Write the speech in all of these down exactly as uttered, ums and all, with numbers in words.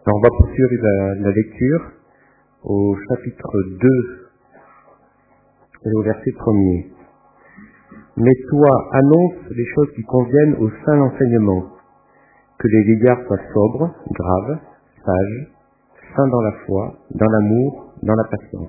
Alors, on va poursuivre la, la lecture au chapitre deux et au verset premier. Mais toi, annonce les choses qui conviennent au saint enseignement, que les vieillards soient sobres, graves, sages, saints dans la foi, dans l'amour, dans la patience.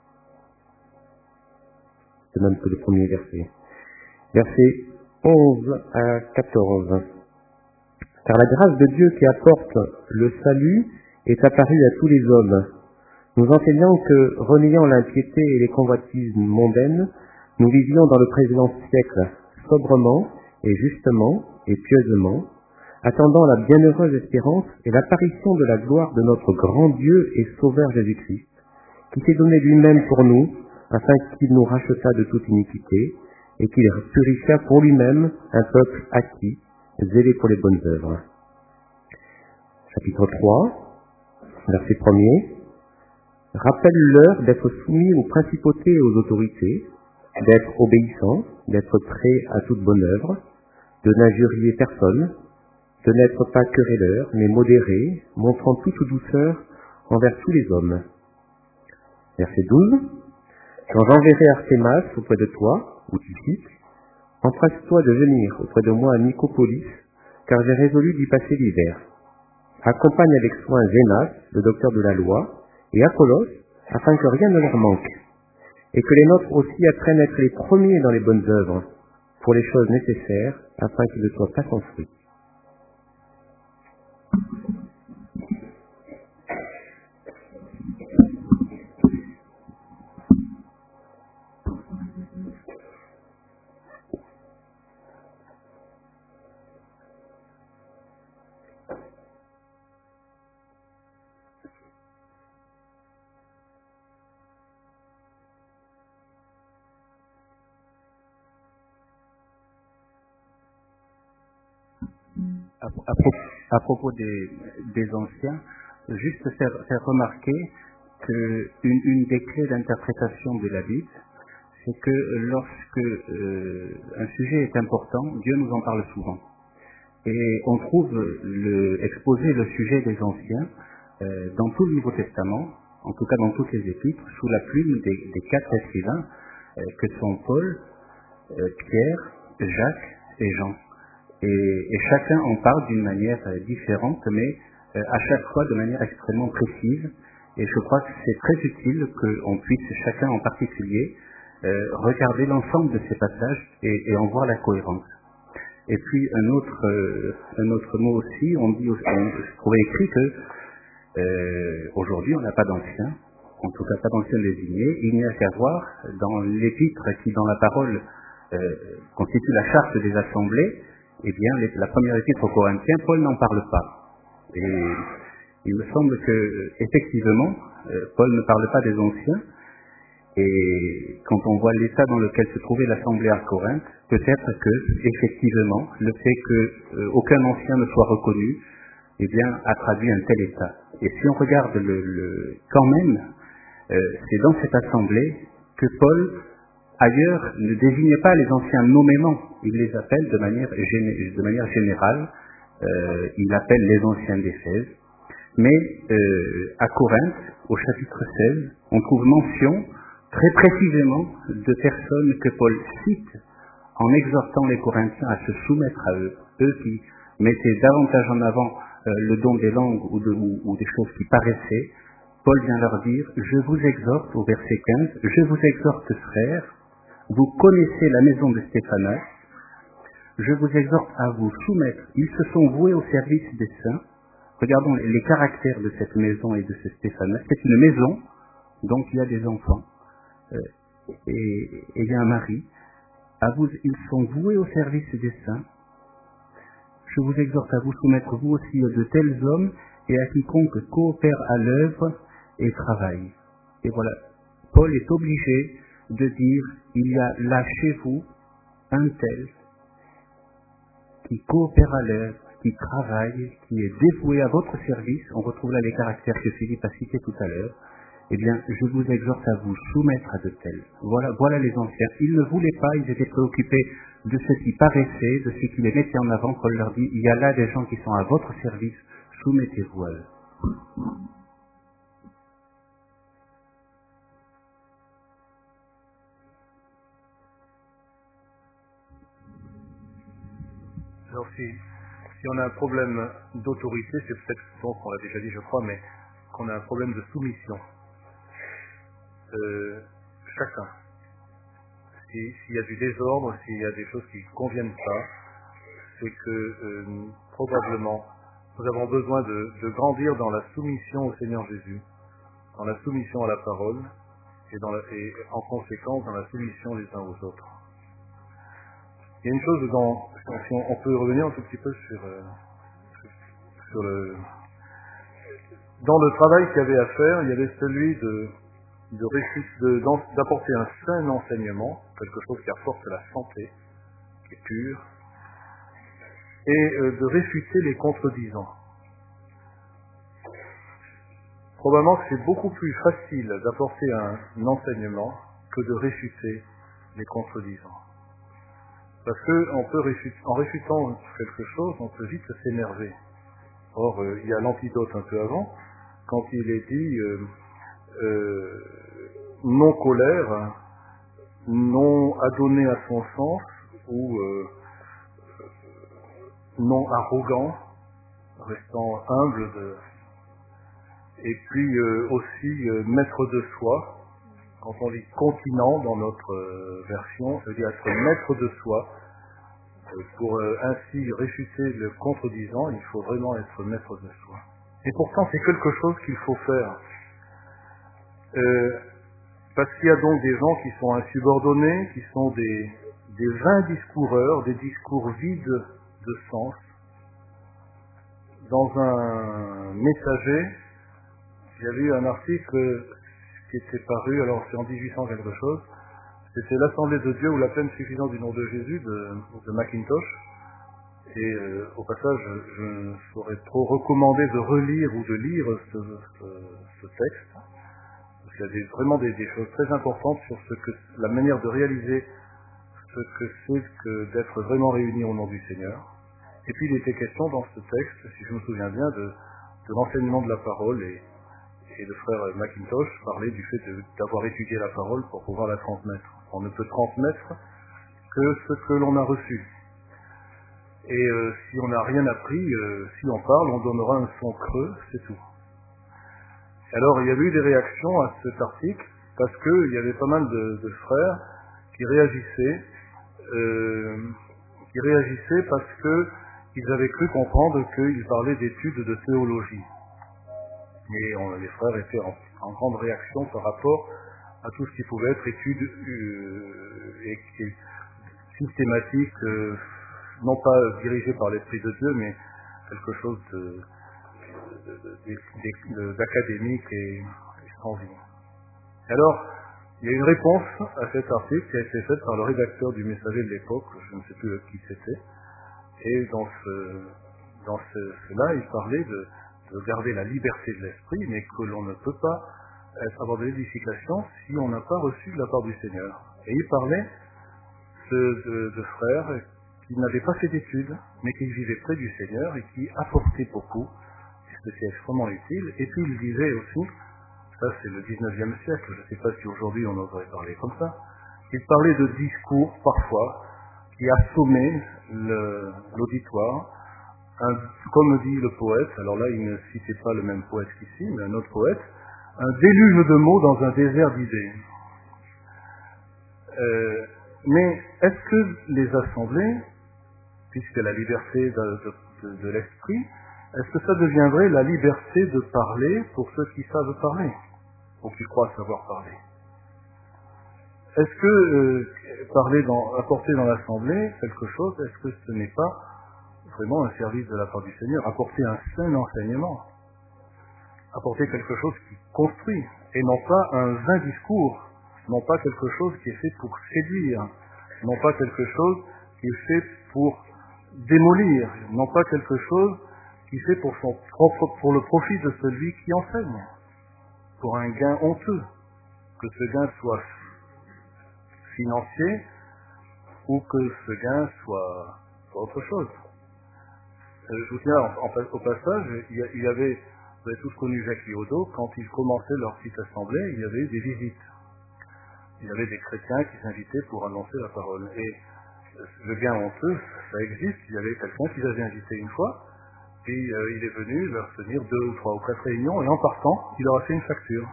C'est même que le premier verset. Versets onze à quatorze. Car la grâce de Dieu qui apporte le salut est apparue à tous les hommes, nous enseignant que, reniant l'impiété et les convoitises mondaines, nous vivions dans le présent siècle sobrement et justement et pieusement, attendant la bienheureuse espérance et l'apparition de la gloire de notre grand Dieu et Sauveur Jésus-Christ, qui s'est donné lui-même pour nous, afin qu'il nous rachetât de toute iniquité, et qu'il purifia pour lui-même un peuple acquis, zélé pour les bonnes œuvres. Chapitre trois, verset premier. Rappelle-leur d'être soumis aux principautés et aux autorités, d'être obéissants, d'être prêts à toute bonne œuvre, de n'injurier personne, de n'être pas querelleurs, mais modérés, montrant toute douceur envers tous les hommes. Verset douze. Quand j'enverrai Artémas auprès de toi, ou Tychicre, empresse-toi de venir auprès de moi à Nicopolis, car j'ai résolu d'y passer l'hiver. Accompagne avec soin Zénas, le docteur de la loi, et Apollos, afin que rien ne leur manque, et que les nôtres aussi apprennent à être les premiers dans les bonnes œuvres, pour les choses nécessaires, afin qu'ils ne soient pas sans fruit. À, à, propos, à propos des, des anciens, juste faire, faire remarquer qu'une une des clés d'interprétation de la Bible, c'est que lorsque euh, un sujet est important, Dieu nous en parle souvent. Et on trouve le, exposé le sujet des anciens euh, dans tout le Nouveau Testament, en tout cas dans toutes les épîtres, sous la plume des, des quatre écrivains euh, que sont Paul, euh, Pierre, Jacques et Jean. Et, et chacun en parle d'une manière euh, différente, mais euh, à chaque fois de manière extrêmement précise. Et je crois que c'est très utile qu'on puisse, chacun en particulier, euh, regarder l'ensemble de ces passages et, et en voir la cohérence. Et puis un autre, euh, un autre mot aussi, on dit, on, je trouvais écrit que euh, aujourd'hui on n'a pas d'anciens, en tout cas pas d'anciens désignés. Il n'y a qu'à voir dans l'épître qui, dans la parole, euh, constitue la charte des assemblées. Eh bien, les, la première épître aux Corinthiens, Paul n'en parle pas. Et il me semble que, effectivement, euh, Paul ne parle pas des anciens. Et quand on voit l'état dans lequel se trouvait l'assemblée à Corinthe, peut-être que, effectivement, le fait qu'aucun euh, ancien ne soit reconnu, eh bien, a traduit un tel état. Et si on regarde le, le quand même, euh, c'est dans cette assemblée que Paul, ailleurs, ne désigne pas les anciens nommément, il les appelle de manière, géné- de manière générale, euh, il appelle les anciens d'Éphèse. Mais euh, à Corinthe, au chapitre seize, on trouve mention très précisément de personnes que Paul cite en exhortant les Corinthiens à se soumettre à eux, eux qui mettaient davantage en avant euh, le don des langues ou, de, ou, ou des choses qui paraissaient. Paul vient leur dire, je vous exhorte, au verset quinze, je vous exhorte frères, vous connaissez la maison de Stéphanas, je vous exhorte à vous soumettre. Ils se sont voués au service des saints. Regardons les caractères de cette maison et de ce Stéphanas. C'est une maison, donc il y a des enfants, euh, et, et il y a un mari. À vous, ils sont voués au service des saints. Je vous exhorte à vous soumettre vous aussi de tels hommes et à quiconque coopère à l'œuvre et travaille. Et voilà, Paul est obligé de dire, il y a là chez vous un tel qui coopère à l'œuvre, qui travaille, qui est dévoué à votre service. On retrouve là les caractères que Philippe a cités tout à l'heure. Eh bien, je vous exhorte à vous soumettre à de tels. Voilà, voilà les anciens. Ils ne voulaient pas, ils étaient préoccupés de ce qui paraissait, de ce qui les mettait en avant. Paul leur dit, il y a là des gens qui sont à votre service, soumettez-vous à eux. Alors si, si on a un problème d'autorité, c'est peut-être, donc on l'a déjà dit je crois, mais qu'on a un problème de soumission. Euh, chacun. Si, s'il y a du désordre, s'il y a des choses qui ne conviennent pas, c'est que euh, probablement nous avons besoin de, de grandir dans la soumission au Seigneur Jésus, dans la soumission à la parole, et, dans la, et en conséquence dans la soumission les uns aux autres. Il y a une chose dans, si on, on peut revenir un tout petit peu sur, euh, sur le, dans le travail qu'il y avait à faire, il y avait celui de, de, de, d'apporter un sain enseignement, quelque chose qui apporte la santé, qui est pure, et euh, de réfuter les contredisants. Probablement que c'est beaucoup plus facile d'apporter un, un enseignement que de réfuter les contredisants. Parce que on peut réfuter, en réfutant quelque chose, on peut vite s'énerver. Or, euh, il y a l'antidote un peu avant, quand il est dit euh, euh, non colère, non adonné à son sens, ou euh, non arrogant, restant humble, de, et puis euh, aussi euh, maître de soi. Quand on dit continent dans notre euh, version, ça veut dire être maître de soi. Euh, pour euh, ainsi réfuter le contredisant, il faut vraiment être maître de soi. Et pourtant, c'est quelque chose qu'il faut faire. Euh, parce qu'il y a donc des gens qui sont insubordonnés, qui sont des, des vains discoureurs, des discours vides de sens. Dans un messager, j'avais eu un article qui était paru, alors c'est en dix-huit cents quelque chose, c'était l'Assemblée de Dieu ou la pleine suffisance du nom de Jésus de, de Mackintosh. Et euh, au passage, je ne saurais trop recommander de relire ou de lire ce, ce, ce texte, parce qu'il y a des, vraiment des, des choses très importantes sur ce que, la manière de réaliser ce que c'est que d'être vraiment réunis au nom du Seigneur. Et puis il était question dans ce texte, si je me souviens bien, de, de l'enseignement de la parole, et, et le frère Mackintosh parlait du fait de, d'avoir étudié la parole pour pouvoir la transmettre. On ne peut transmettre que ce que l'on a reçu. Et euh, si on n'a rien appris, euh, si on parle, on donnera un son creux, c'est tout. Alors il y avait eu des réactions à cet article, parce qu'il y avait pas mal de, de frères qui réagissaient, euh, qui réagissaient parce que ils avaient cru comprendre qu'il parlait d'études de théologie. Et on, les frères étaient en, en grande réaction par rapport à tout ce qui pouvait être études euh, et, et systématiques, euh, non pas dirigées par l'Esprit de Dieu, mais quelque chose de, de, de, de, de, d'académique et, et sans vie. Alors, il y a une réponse à cet article qui a été faite par le rédacteur du Messager de l'époque, je ne sais plus qui c'était, et dans ce, dans ce, cela, il parlait de, de garder la liberté de l'esprit, mais que l'on ne peut pas être, avoir de l'édification si on n'a pas reçu de la part du Seigneur. Et il parlait de, de, de frères qui n'avaient pas fait d'études, mais qui vivaient près du Seigneur et qui apportaient beaucoup, et c'était extrêmement utile. Et puis il disait aussi, ça c'est le dix-neuvième siècle, je ne sais pas si aujourd'hui on oserait parler comme ça, il parlait de discours parfois qui assommaient le, l'auditoire, un, comme dit le poète, alors là il ne citait pas le même poète qu'ici, mais un autre poète, un déluge de mots dans un désert d'idées. Euh, mais est-ce que les assemblées, puisque la liberté de, de, de, de l'esprit, est-ce que ça deviendrait la liberté de parler pour ceux qui savent parler, ou qui croient savoir parler? Est-ce que euh, parler dans, apporter dans l'assemblée quelque chose, est-ce que ce n'est pas vraiment un service de la part du Seigneur, apporter un saint enseignement, apporter quelque chose qui construit, et non pas un vain discours, non pas quelque chose qui est fait pour séduire, non pas quelque chose qui est fait pour démolir, non pas quelque chose qui est fait pour, son propre, pour le profit de celui qui enseigne, pour un gain honteux, que ce gain soit financier ou que ce gain soit, soit autre chose. Euh, je vous tiens en, en, au passage, il y, a, il y avait vous avez tous connu Jacques Liaudot, quand ils commençaient leur petite assemblée, il y avait des visites. Il y avait des chrétiens qui s'invitaient pour annoncer la parole. Et le bien honteux, ça existe, il y avait quelqu'un qui les avait invités une fois, puis euh, il est venu leur tenir deux ou trois ou quatre réunions, et en partant, il leur a fait une facture.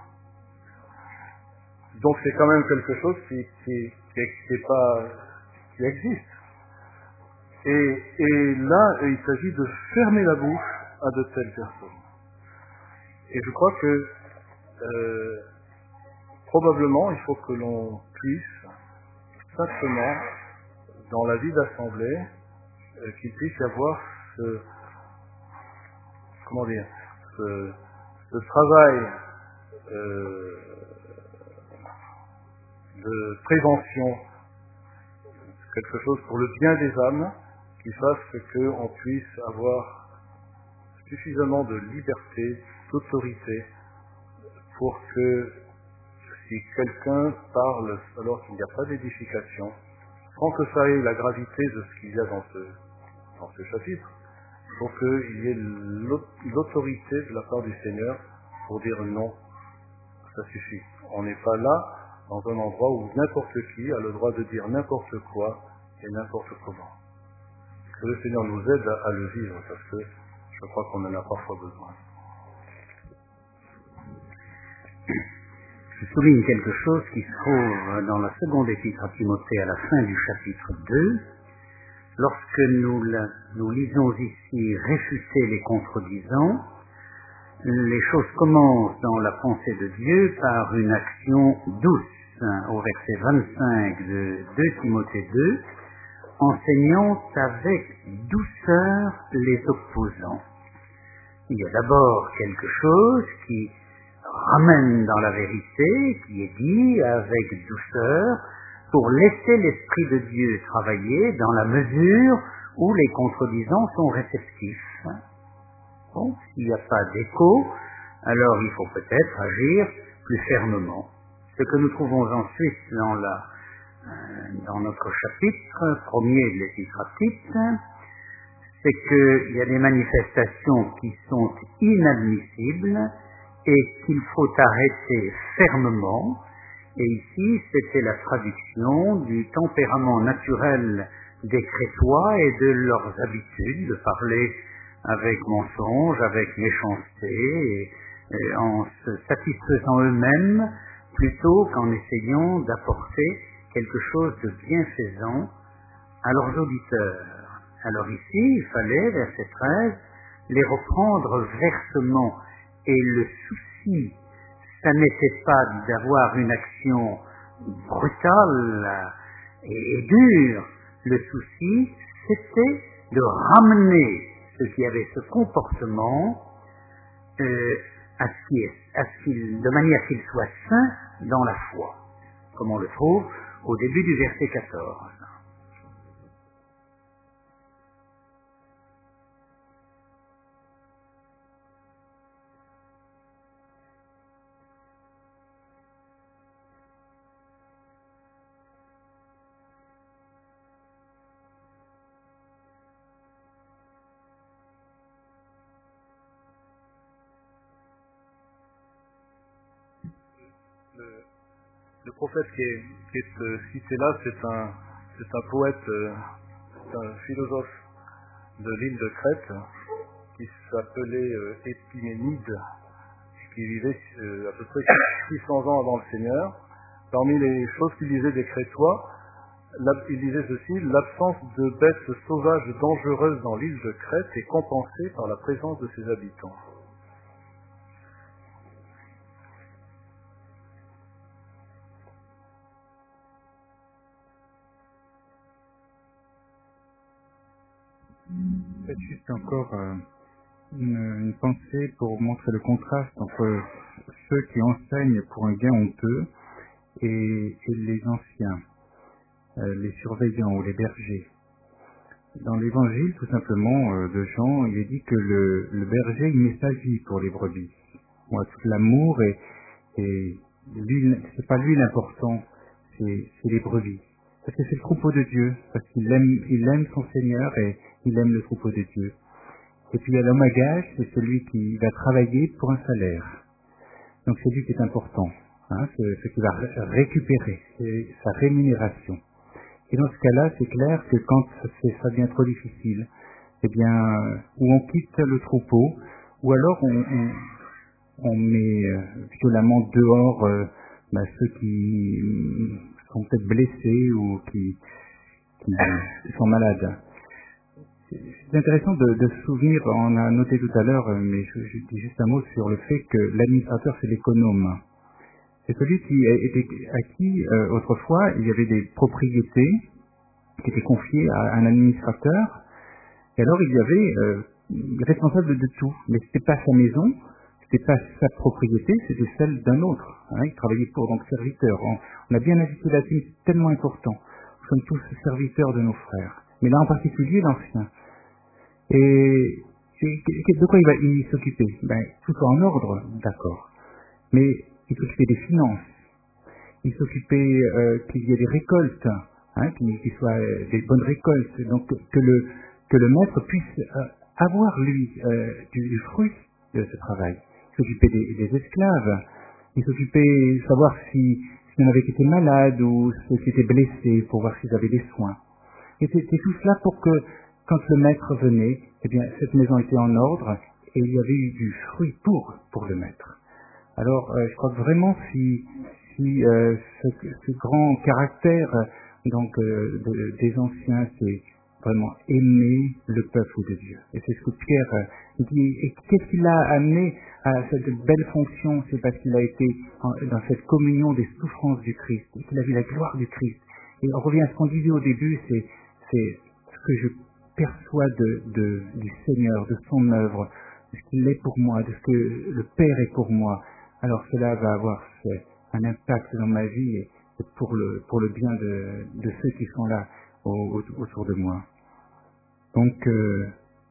Donc c'est quand même quelque chose qui, qui, qui, qui, est pas, qui existe. Et, et là, il s'agit de fermer la bouche à de telles personnes. Et je crois que euh, probablement il faut que l'on puisse simplement, dans la vie d'assemblée, euh, qu'il puisse y avoir ce, comment dire, ce, ce travail euh, de prévention, quelque chose pour le bien des âmes, qui fasse qu'on puisse avoir suffisamment de liberté, d'autorité, pour que si quelqu'un parle alors qu'il n'y a pas d'édification, sans que ça ait la gravité de ce qu'il y a dans ce, dans ce chapitre, il faut qu'il y ait l'autorité de la part du Seigneur pour dire non, ça suffit. On n'est pas là dans un endroit où n'importe qui a le droit de dire n'importe quoi et n'importe comment. Que le Seigneur nous aide à, à le vivre, parce que je crois qu'on en a parfois besoin. Je souligne quelque chose qui se trouve dans la seconde épître à Timothée à la fin du chapitre deux. Lorsque nous, la, nous lisons ici « réfuter les contredisants », les choses commencent dans la pensée de Dieu par une action douce, au verset vingt-cinq de deux Timothée deux, enseignant avec douceur les opposants. Il y a d'abord quelque chose qui ramène dans la vérité, qui est dit avec douceur, pour laisser l'Esprit de Dieu travailler dans la mesure où les contredisants sont réceptifs. Bon, s'il n'y a pas d'écho, alors il faut peut-être agir plus fermement. Ce que nous trouvons ensuite dans, la, euh, dans notre chapitre premier de l'Épître à Tite, c'est qu'il y a des manifestations qui sont inadmissibles et qu'il faut arrêter fermement. Et ici, c'était la traduction du tempérament naturel des Crétois et de leurs habitudes de parler avec mensonge, avec méchanceté, et, et en se satisfaisant eux-mêmes, plutôt qu'en essayant d'apporter quelque chose de bienfaisant à leurs auditeurs. Alors ici, il fallait, verset treize, les reprendre versement, et le souci, ça n'était pas d'avoir une action brutale et, et dure. Le souci, c'était de ramener ceux qui avaient ce comportement euh, à ce qui est, à ce qu'il, de manière qu'il soit sain dans la foi, comme on le trouve au début du verset quatorze. Le, le prophète qui est, qui est euh, cité là, c'est un, c'est un poète, euh, c'est un philosophe de l'île de Crète qui s'appelait euh, Épiménide, qui vivait euh, à peu près six cents ans avant le Seigneur. Parmi les choses qu'il disait des Crétois, il disait ceci: l'absence de bêtes sauvages dangereuses dans l'île de Crète est compensée par la présence de ses habitants. Peut-être juste encore euh, une, une pensée pour montrer le contraste entre ceux qui enseignent pour un gain honteux et, et les anciens, euh, les surveillants ou les bergers. Dans l'évangile, tout simplement, euh, de Jean, il est dit que le, le berger, il met sa vie pour les brebis. Bon, tout l'amour, et, et lui, c'est pas lui l'important, c'est, c'est les brebis. Parce que c'est le troupeau de Dieu, parce qu'il aime, il aime son Seigneur et il aime le troupeau de Dieu. Et puis il y a l'homme à gage, c'est celui qui va travailler pour un salaire. Donc c'est lui qui est important, hein, ce, ce qui va ré- récupérer, c'est sa rémunération. Et dans ce cas-là, c'est clair que quand c'est, ça devient trop difficile, eh bien, ou on quitte le troupeau, ou alors on, on, on met euh, violemment dehors euh, bah, ceux qui euh, sont peut-être blessés ou qui, qui sont malades. C'est intéressant de, de se souvenir, on a noté tout à l'heure, euh, mais je, je dis juste un mot sur le fait que l'administrateur, c'est l'économe. C'est celui qui a été, à qui, euh, autrefois, il y avait des propriétés qui étaient confiées à un administrateur, et alors il y avait euh, responsable de tout, mais c'était pas sa maison, c'était pas sa propriété, c'était celle d'un autre. Hein, il travaillait pour, donc serviteur. On, on a bien insisté là-dessus, c'est tellement important. Nous sommes tous serviteurs de nos frères, mais là en particulier l'ancien. Et, et de quoi il va il s'occuper? Ben, tout soit en ordre, d'accord. Mais il s'occupait des finances, il s'occupait euh, qu'il y ait des récoltes, hein, qu'il, qu'il soit euh, des bonnes récoltes, donc que le que le maître puisse euh, avoir lui euh, du, du fruit de ce travail. Il s'occupait des, des esclaves, il s'occupait de savoir si s'il y en avait qui étaient malades ou ceux qui étaient blessés pour voir s'ils avaient des soins. Et c'était tout cela pour que quand le maître venait, eh bien cette maison était en ordre et il y avait eu du fruit pour pour le maître. Alors, euh, je crois que vraiment, si, si euh, ce, ce grand caractère donc euh, de, des anciens, c'est vraiment aimer le peuple de Dieu. Et c'est ce que Pierre euh, dit. Et qu'est-ce qui l'a amené à cette belle fonction? C'est parce qu'il a été en, dans cette communion des souffrances du Christ, et qu'il a vu la gloire du Christ. Et on revient à ce qu'on disait au début, c'est, c'est ce que je perçois de, de, du Seigneur, de son œuvre, de ce qu'il est pour moi, de ce que le Père est pour moi. Alors cela va avoir un impact dans ma vie et pour le, pour le bien de, de ceux qui sont là au, autour de moi. Donc euh,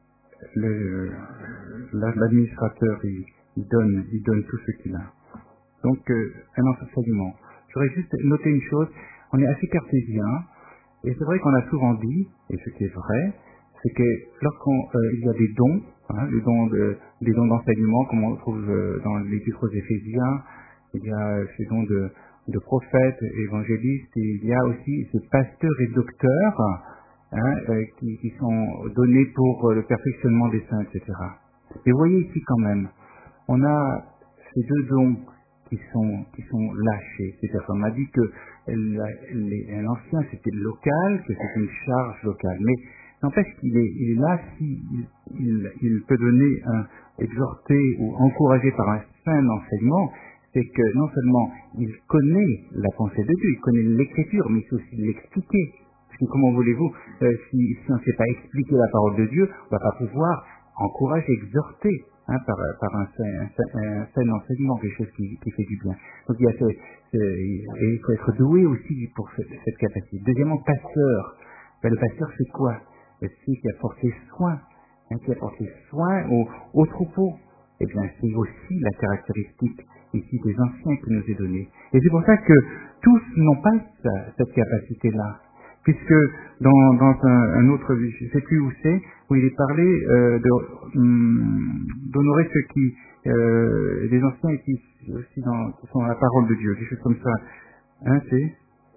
le, l'administrateur il, il donne il donne tout ce qu'il a. Donc euh, un enseignement. J'aurais juste noté une chose, on est assez cartésien et c'est vrai qu'on a souvent dit, et ce qui est vrai, c'est que lorsqu'on euh, il y a des dons, hein, les dons de, des dons d'enseignement, comme on trouve euh, dans l'Épître aux Éphésiens, il y a euh, ces dons de, de prophètes, évangélistes, et il y a aussi ces pasteurs et docteurs hein, euh, qui, qui sont donnés pour euh, le perfectionnement des saints, et cetera. Et vous voyez ici quand même, on a ces deux dons qui sont qui sont lâchés. C'est-à-dire qu'on m'a dit que la, les, l'ancien c'était local, que c'était une charge locale, mais n'empêche qu'il est, il est là si il, il, il peut donner un exhorter ou encourager par un saint enseignement, c'est que non seulement il connaît la pensée de Dieu, il connaît l'écriture, mais il sait aussi l'expliquer. Parce que comment voulez-vous, euh, si, si on ne sait pas expliquer la parole de Dieu, on ne va pas pouvoir encourager, exhorter hein, par, par un saint, un, un saint enseignement, quelque chose qui, qui fait du bien. Donc il y a ce, ce, et il faut être doué aussi pour ce, cette capacité. Deuxièmement, pasteur. Ben, le pasteur c'est quoi? C'est celui qui a porté soin, hein, qui a porté soin au, au troupeau. Eh bien, c'est aussi la caractéristique ici des anciens qui nous est donnée. Et c'est pour ça que tous n'ont pas ça, cette capacité-là. Puisque dans, dans un, un autre, je ne sais plus où c'est, où il est parlé euh, de, hum, d'honorer ceux qui, euh, des anciens qui, aussi dans, qui sont dans la parole de Dieu, des choses comme ça. Hein, c'est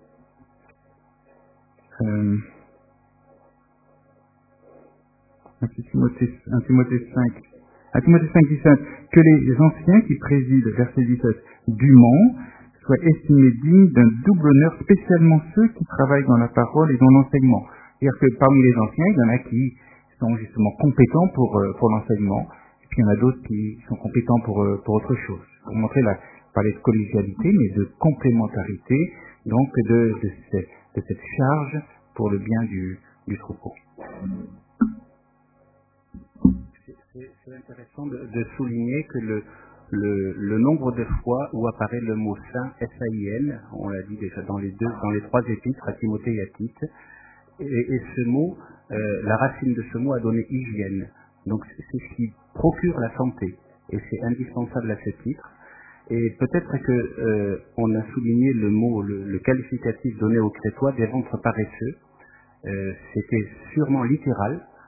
euh, un Timothée, un Timothée cinq. Un Timothée cinq, dix-sept. Que les anciens qui président, verset dix-sept, dûment, soient estimés dignes d'un double honneur, spécialement ceux qui travaillent dans la parole et dans l'enseignement. C'est-à-dire que parmi les anciens, il y en a qui sont justement compétents pour, euh, pour l'enseignement, et puis il y en a d'autres qui sont compétents pour, euh, pour autre chose. Pour montrer la, parler de collégialité, mais de complémentarité, donc de, de, cette, de cette charge pour le bien du, du troupeau. C'est, c'est intéressant de, de souligner que le, le, le nombre de fois où apparaît le mot saint, S A I N, on l'a dit déjà dans les deux, dans les trois épîtres, à Timothée et à Tite, et, et ce mot, euh, la racine de ce mot a donné hygiène. Donc c'est, c'est ce qui procure la santé, et c'est indispensable à ce titre. Et peut-être que euh, on a souligné le mot, le, le qualificatif donné aux Crétois des ventres paresseux. Euh, c'était sûrement littéral.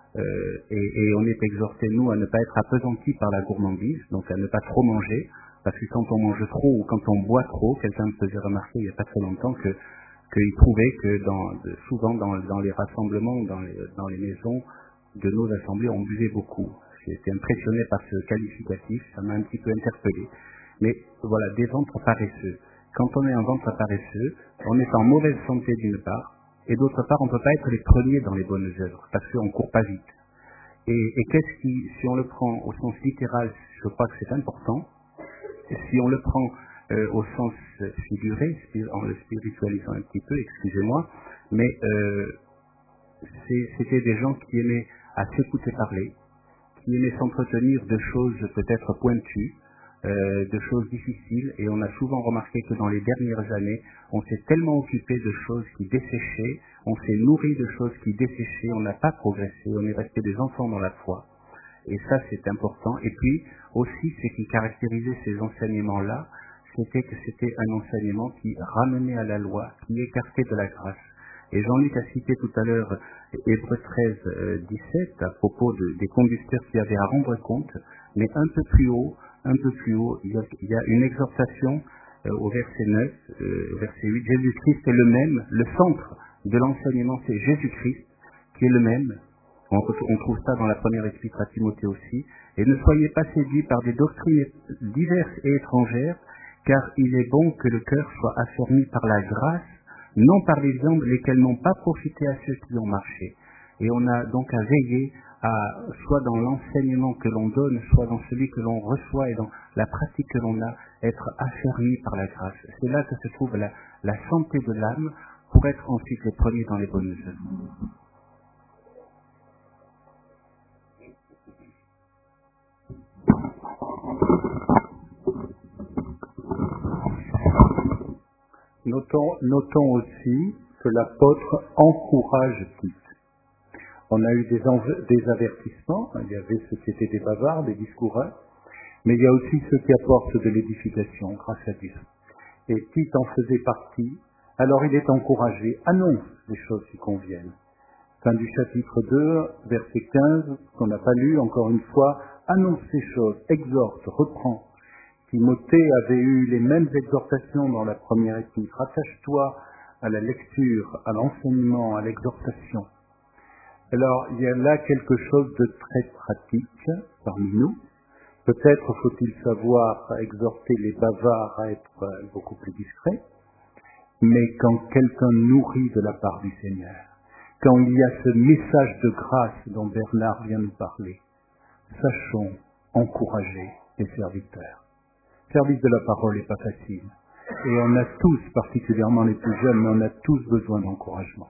euh, et, et on est exhorté, nous, à ne pas être appesantis par la gourmandise, donc à ne pas trop manger, parce que quand on mange trop ou quand on boit trop, quelqu'un me faisait remarquer il n'y a pas très longtemps que qu'il trouvait que dans, de, souvent dans, dans les rassemblements, dans les, dans les maisons de nos assemblées, on buvait beaucoup. J'ai été impressionné par ce qualificatif, ça m'a un petit peu interpellé. Mais voilà, des ventres paresseux. Quand on est un ventre paresseux, on est en mauvaise santé d'une part, et d'autre part, on ne peut pas être les premiers dans les bonnes œuvres, parce qu'on ne court pas vite. Et, et qu'est-ce qui, si on le prend au sens littéral, je crois que c'est important. Et si on le prend euh, au sens figuré, en le spiritualisant un petit peu, excusez-moi, mais euh, c'était des gens qui aimaient à s'écouter parler, qui aimaient s'entretenir de choses peut-être pointues, euh, de choses difficiles, et on a souvent remarqué que dans les dernières années, on s'est tellement occupé de choses qui desséchaient, on s'est nourri de choses qui desséchaient, on n'a pas progressé, on est resté des enfants dans la foi. Et ça, c'est important. Et puis, aussi, ce qui caractérisait ces enseignements-là, c'était que c'était un enseignement qui ramenait à la loi, qui écartait de la grâce. Et Jean-Luc a cité tout à l'heure Hébreux treize, euh, dix-sept, à propos de, des conducteurs qui avaient à rendre compte, mais un peu plus haut, un peu plus haut, il y a, il y a une exhortation euh, au verset neuf, euh, au verset huit, Jésus-Christ est le même, le centre de l'enseignement, c'est Jésus-Christ qui est le même. On, on trouve ça dans la première épître à Timothée aussi. Et ne soyez pas séduits par des doctrines diverses et étrangères, car il est bon que le cœur soit affermi par la grâce, non par les jambes, lesquelles n'ont pas profité à ceux qui ont marché. Et on a donc à veiller à, soit dans l'enseignement que l'on donne, soit dans celui que l'on reçoit et dans la pratique que l'on a, être affermi par la grâce. C'est là que se trouve la, la santé de l'âme pour être ensuite les premiers dans les bonnes œuvres. Notons, notons aussi que l'apôtre encourage Tite. On a eu des, env- des avertissements, il y avait ceux qui étaient des bavards, des discoureurs, mais il y a aussi ceux qui apportent de l'édification, grâce à Dieu. Et Tite en faisait partie, alors il est encouragé, annonce les choses qui conviennent. Fin du chapitre deux, verset quinze, qu'on n'a pas lu, encore une fois, annonce ces choses, exhorte, reprend. Timothée avait eu les mêmes exhortations dans la première épître. Attache-toi à la lecture, à l'enseignement, à l'exhortation. Alors, il y a là quelque chose de très pratique parmi nous. Peut-être faut-il savoir exhorter les bavards à être beaucoup plus discrets, mais quand quelqu'un nourrit de la part du Seigneur, quand il y a ce message de grâce dont Bernard vient nous parler, sachons encourager les serviteurs. Le service de la parole n'est pas facile. Et on a tous, particulièrement les plus jeunes, mais on a tous besoin d'encouragement.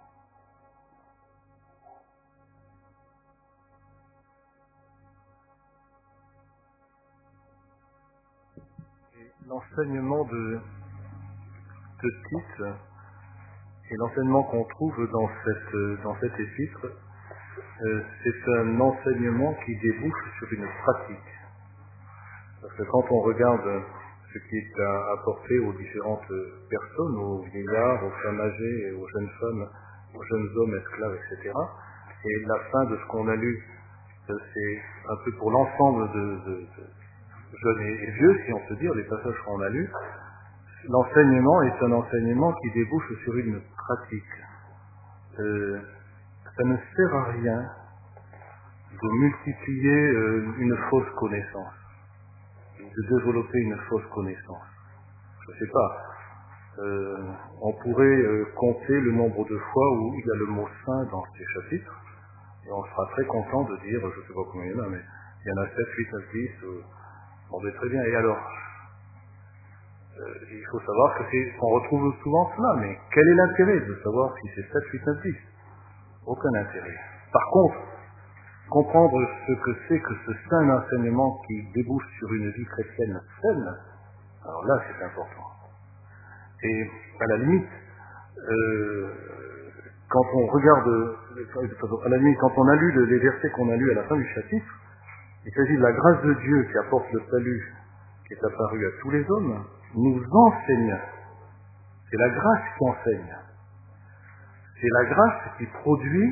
L'enseignement de, de Tite et l'enseignement qu'on trouve dans cette, dans cette épître, euh, c'est un enseignement qui débouche sur une pratique. Parce que quand on regarde ce qui est apporté aux différentes personnes, aux vieillards, aux femmes âgées, aux jeunes femmes, aux jeunes hommes, esclaves, et cetera, et la fin de ce qu'on a lu, c'est un peu pour l'ensemble de, de, de jeunes et vieux, si on peut dire, les passages qu'on a lus, l'enseignement est un enseignement qui débouche sur une pratique. Euh, ça ne sert à rien de multiplier euh, une fausse connaissance, de développer une fausse connaissance. Je ne sais pas. Euh, on pourrait euh, compter le nombre de fois où il y a le mot saint dans ces chapitres, et on sera très content de dire, je ne sais pas combien il y en a, mais il y en a sept, huit, neuf, dix, euh, on est très bien. Et alors, euh, il faut savoir que c'est, on retrouve souvent cela, mais quel est l'intérêt de savoir si c'est sept, huit, neuf, dix? Aucun intérêt. Par contre, comprendre ce que c'est que ce saint enseignement qui débouche sur une vie chrétienne saine, alors là c'est important. Et à la limite, euh, quand on regarde, à la limite, quand on a lu les versets qu'on a lus à la fin du chapitre, il s'agit de la grâce de Dieu qui apporte le salut, qui est apparu à tous les hommes, nous enseigne. C'est la grâce qui enseigne. C'est la grâce qui produit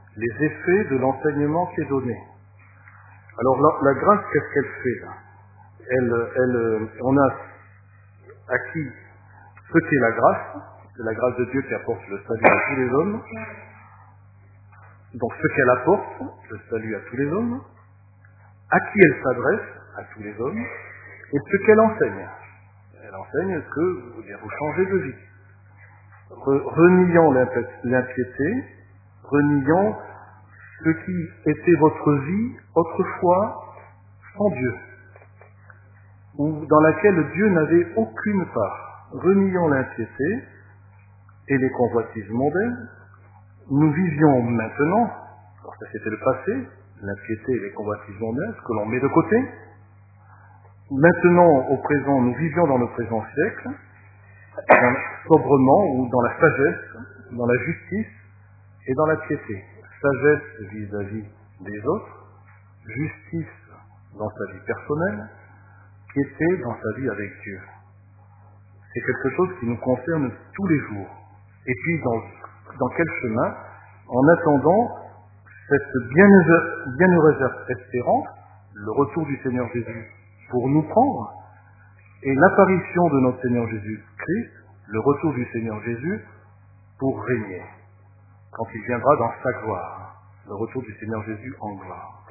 les effets de l'enseignement qui est donné. Alors la, la grâce, qu'est-ce qu'elle fait là elle, elle, on a acquis ce qu'est la grâce, c'est la grâce de Dieu qui apporte le salut à tous les hommes. Donc ce qu'elle apporte, le salut à tous les hommes, à qui elle s'adresse, à tous les hommes, et ce qu'elle enseigne. Elle enseigne que vous, vous changez de vie. Re, reniant l'impiété, reniant ce qui était votre vie autrefois sans Dieu, ou dans laquelle Dieu n'avait aucune part. Reniant l'impiété et les convoitises mondaines, nous vivions maintenant, alors ça c'était le passé, l'impiété et les convoitises mondaines, ce que l'on met de côté. Maintenant, au présent, nous vivions dans le présent siècle, dans, sobrement ou dans la sagesse, dans la justice et dans la piété. Sagesse vis-à-vis des autres, justice dans sa vie personnelle, piété dans sa vie avec Dieu. C'est quelque chose qui nous concerne tous les jours. Et puis, dans, dans quel chemin? En attendant cette bienheureuse, bienheureuse espérance, le retour du Seigneur Jésus pour nous prendre, et l'apparition de notre Seigneur Jésus-Christ, le retour du Seigneur Jésus pour régner, quand il viendra dans sa gloire, le retour du Seigneur Jésus en gloire.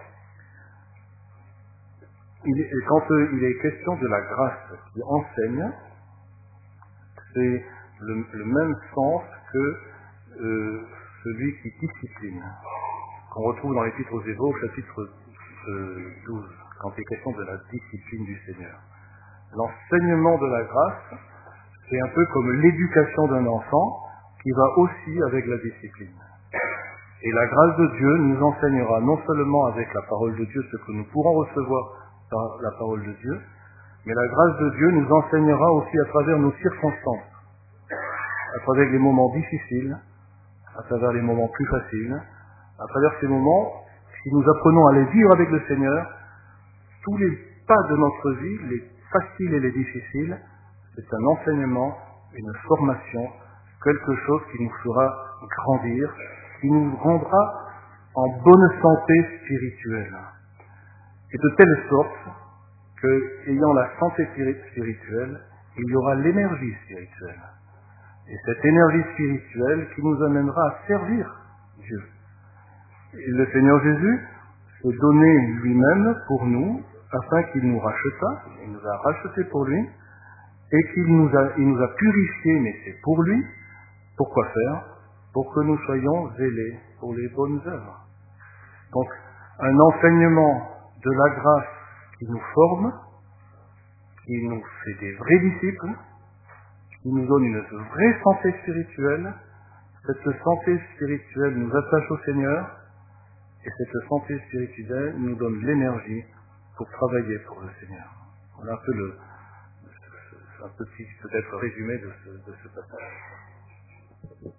Il est, quand euh, il est question de la grâce qui enseigne, c'est le, le même sens que euh, celui qui discipline, qu'on retrouve dans l'Épître aux Hébreux, au chapitre euh, douze, quand il est question de la discipline du Seigneur. L'enseignement de la grâce, c'est un peu comme l'éducation d'un enfant qui va aussi avec la discipline. Et la grâce de Dieu nous enseignera non seulement avec la parole de Dieu ce que nous pourrons recevoir par la parole de Dieu, mais la grâce de Dieu nous enseignera aussi à travers nos circonstances, à travers les moments difficiles, à travers les moments plus faciles, à travers ces moments, si nous apprenons à les vivre avec le Seigneur, tous les pas de notre vie, les faciles et les difficiles, c'est un enseignement, une formation, quelque chose qui nous fera grandir, qui nous rendra en bonne santé spirituelle. Et de telle sorte que, ayant la santé spirituelle, il y aura l'énergie spirituelle. Et cette énergie spirituelle qui nous amènera à servir Dieu. Et le Seigneur Jésus s'est donné lui-même pour nous, afin qu'il nous rachetât, il nous a rachetés pour lui, et qu'il nous a, il nous a purifiés, mais c'est pour lui. Pourquoi faire? Pour que nous soyons zélés pour les bonnes œuvres. Donc, un enseignement de la grâce qui nous forme, qui nous fait des vrais disciples, qui nous donne une vraie santé spirituelle. Cette santé spirituelle nous attache au Seigneur, et cette santé spirituelle nous donne l'énergie pour travailler pour le Seigneur. Voilà un peu le, un petit peut-être résumé de ce, de ce passage.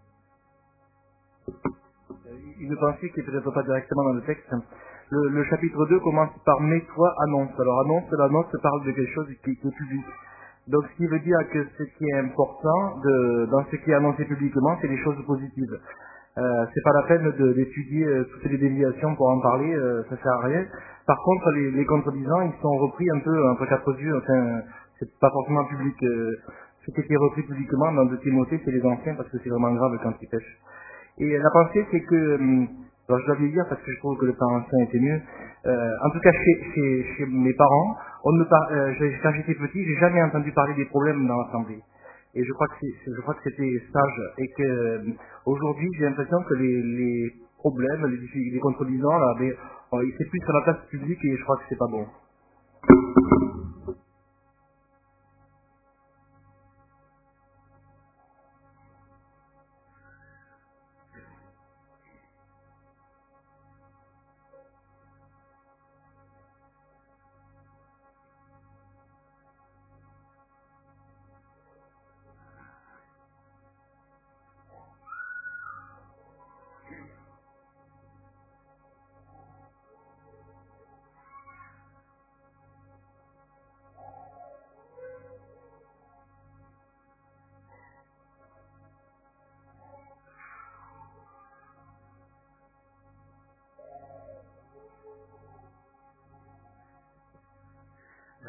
Une pensée qui est peut-être pas directement dans le texte. Le, le chapitre deux commence par « Mets-toi, annonce ». Alors annonce, l'annonce parle de quelque chose qui, qui est public. Donc ce qui veut dire que ce qui est important de, dans ce qui est annoncé publiquement, c'est les choses positives. Euh, c'est pas la peine de, d'étudier euh, toutes les déviations pour en parler, euh, ça sert à rien. Par contre, les, les contredisants, ils sont repris un peu entre quatre yeux. Enfin, c'est pas forcément public. Euh, ce qui était repris publiquement dans deux Timothée, c'est les anciens parce que c'est vraiment grave quand ils pêchent. Et la pensée, c'est que, hum, alors je dois bien dire parce que je trouve que le temps ancien était mieux. Euh, en tout cas, chez, chez, chez mes parents, on ne par, euh, quand j'étais petit, j'ai jamais entendu parler des problèmes dans l'assemblée. Et je crois que c'est, je crois que c'était sage. Et que euh, aujourd'hui, j'ai l'impression que les, les problèmes, les, les contredisants, là, mais, euh, c'est plus sur la place publique et je crois que c'est pas bon.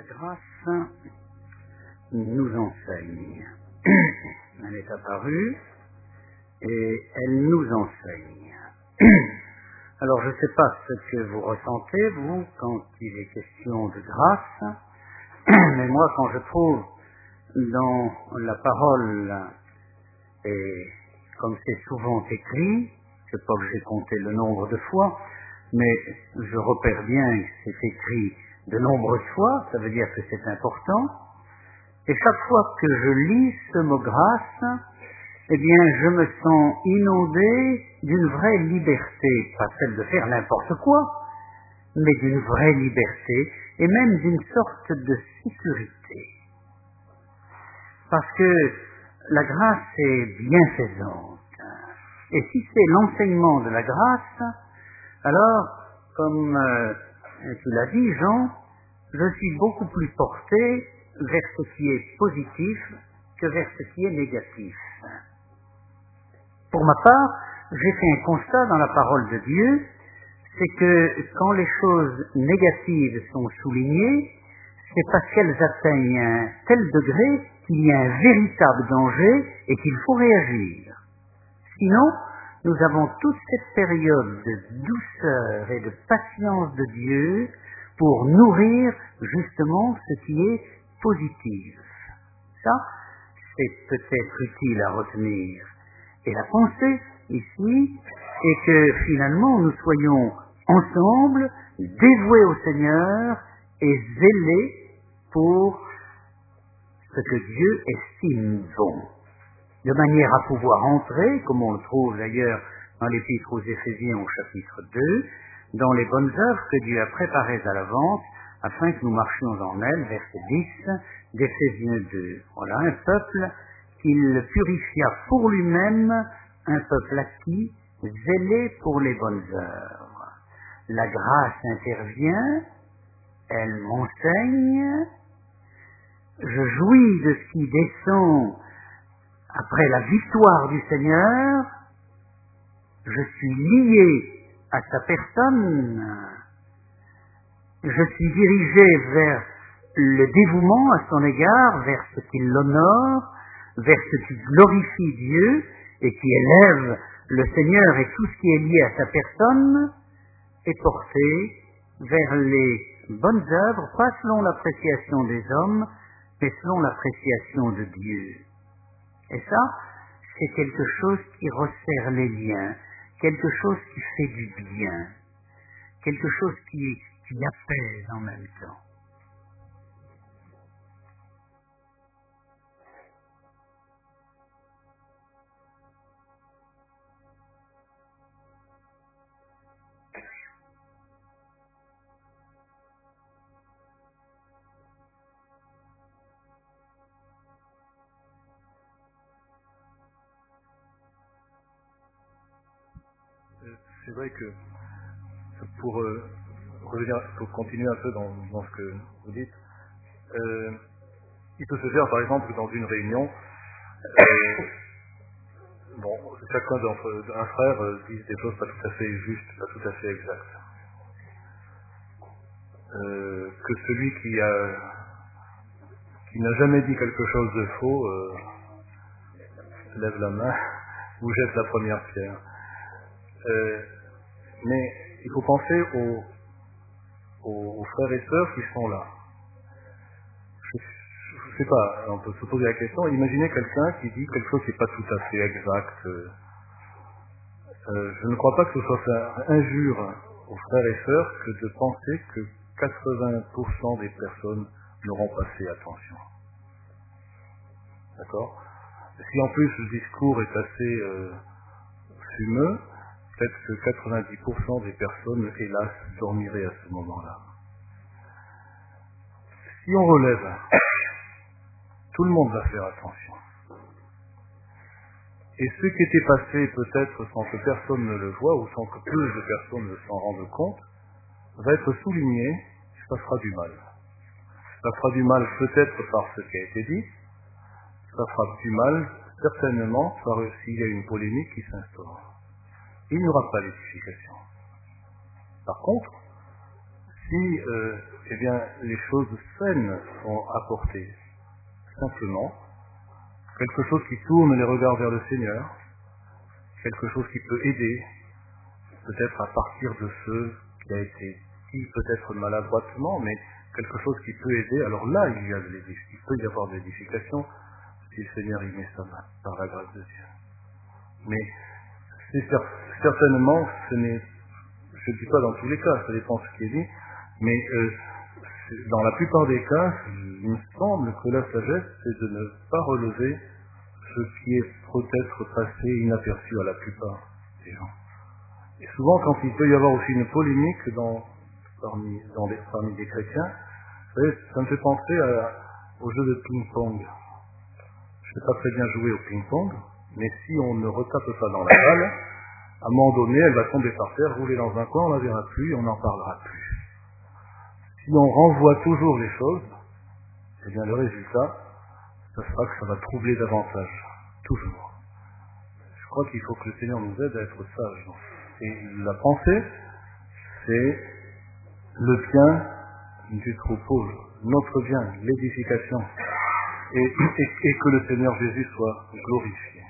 La grâce nous enseigne. Elle est apparue et elle nous enseigne. Alors je ne sais pas ce que vous ressentez, vous, quand il est question de grâce, mais moi, quand je trouve dans la parole, et comme c'est souvent écrit, je ne sais pas que j'ai compté le nombre de fois, mais je repère bien que c'est écrit de nombreuses fois, ça veut dire que c'est important, et chaque fois que je lis ce mot grâce, eh bien, je me sens inondé d'une vraie liberté, pas celle de faire n'importe quoi, mais d'une vraie liberté, et même d'une sorte de sécurité. Parce que la grâce est bienfaisante. Et si c'est l'enseignement de la grâce, alors, comme euh, tu l'as dit, Jean, je suis beaucoup plus porté vers ce qui est positif que vers ce qui est négatif. Pour ma part, j'ai fait un constat dans la parole de Dieu, c'est que quand les choses négatives sont soulignées, c'est parce qu'elles atteignent un tel degré qu'il y a un véritable danger et qu'il faut réagir. Sinon, nous avons toute cette période de douceur et de patience de Dieu pour nourrir justement ce qui est positif. Ça, c'est peut-être utile à retenir. Et la pensée, ici, est que finalement nous soyons ensemble, dévoués au Seigneur et zélés pour ce que Dieu estime bon. De manière à pouvoir entrer, comme on le trouve d'ailleurs dans l'Épître aux Éphésiens au chapitre deux, dans les bonnes œuvres que Dieu a préparées à l'avance, afin que nous marchions en elles, verset dix d'Éphésiens deux. Voilà, un peuple qu'il purifia pour lui-même, un peuple acquis, zélé pour les bonnes œuvres. La grâce intervient, elle m'enseigne, je jouis de ce qui descend après la victoire du Seigneur, je suis lié à sa personne, je suis dirigé vers le dévouement à son égard, vers ce qui l'honore, vers ce qui glorifie Dieu et qui élève le Seigneur et tout ce qui est lié à sa personne, est porté vers les bonnes œuvres, pas selon l'appréciation des hommes, mais selon l'appréciation de Dieu. Et ça, c'est quelque chose qui resserre les liens, quelque chose qui fait du bien, quelque chose qui, qui apaise en même temps. C'est vrai que pour euh, revenir, pour continuer un peu dans, dans ce que vous dites, euh, il peut se faire par exemple dans une réunion, euh, bon, chacun d'entre un frère euh, dit des choses pas tout à fait justes, pas tout à fait exactes. Euh, que celui qui a qui n'a jamais dit quelque chose de faux euh, lève la main ou jette la première pierre. Euh, mais il faut penser aux, aux, aux frères et sœurs qui sont là. Je ne sais pas, on peut se poser la question, imaginez quelqu'un qui dit quelque chose qui n'est pas tout à fait exact. Euh, je ne crois pas que ce soit faire injure aux frères et sœurs que de penser que quatre-vingts pour cent des personnes n'auront pas fait attention. D'accord ? Si en plus le discours est assez euh, fumeux, peut-être que quatre-vingt-dix pour cent des personnes, hélas, dormiraient à ce moment-là. Si on relève, tout le monde va faire attention. Et ce qui était passé peut-être sans que personne ne le voie, ou sans que peu de personnes ne s'en rendent compte, va être souligné, ça fera du mal. Ça fera du mal peut-être par ce qui a été dit, ça fera du mal certainement par s'il y a une polémique qui s'instaure. Il n'y aura pas d'édification. Par contre, si euh, eh bien, les choses saines sont apportées, simplement, quelque chose qui tourne les regards vers le Seigneur, quelque chose qui peut aider, peut-être à partir de ce qui a été dit peut-être maladroitement, mais quelque chose qui peut aider, alors là il y a de il peut y avoir de l'édification si le Seigneur y met sa main par la grâce de Dieu. Mais c'est cer certainement, ce n'est, je ne dis pas dans tous les cas, ça dépend de ce qui est dit, mais euh, dans la plupart des cas, il me semble que la sagesse, c'est de ne pas relever ce qui est peut-être passé inaperçu à la plupart des gens. Et souvent, quand il peut y avoir aussi une polémique dans, parmi, dans les, parmi des chrétiens, vous savez, ça me fait penser à, au jeu de ping-pong. Je ne sais pas très bien jouer au ping-pong, mais si on ne retape pas dans la balle, à un moment donné, elle va tomber par terre, rouler dans un coin, on ne la verra plus, on n'en parlera plus. Si on renvoie toujours les choses, eh bien le résultat, ce sera que ça va troubler davantage. Toujours. Je crois qu'il faut que le Seigneur nous aide à être sages. Et la pensée, c'est le bien du troupeau, notre bien, l'édification. Et, et, et que le Seigneur Jésus soit glorifié.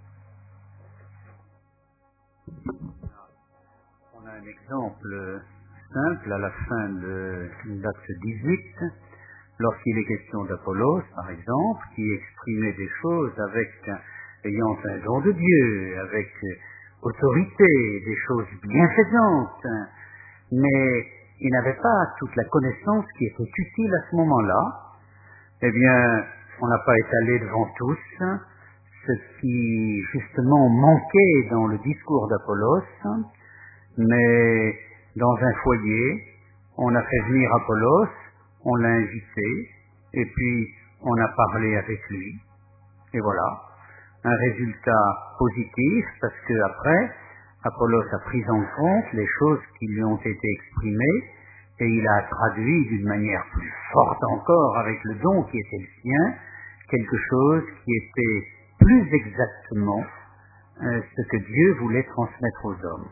On a un exemple simple à la fin de l'acte dix-huit, lorsqu'il est question d'Apollos, par exemple, qui exprimait des choses avec, ayant un don de Dieu, avec autorité, des choses bienfaisantes, mais il n'avait pas toute la connaissance qui était utile à ce moment-là. Eh bien, on n'a pas étalé devant tous ce qui, justement, manquait dans le discours d'Apollos, mais dans un foyer, on a fait venir Apollos, on l'a invité, et puis on a parlé avec lui. Et voilà, un résultat positif, parce que après, Apollos a pris en compte les choses qui lui ont été exprimées, et il a traduit d'une manière plus forte encore, avec le don qui était le sien, quelque chose qui était plus exactement euh, ce que Dieu voulait transmettre aux hommes.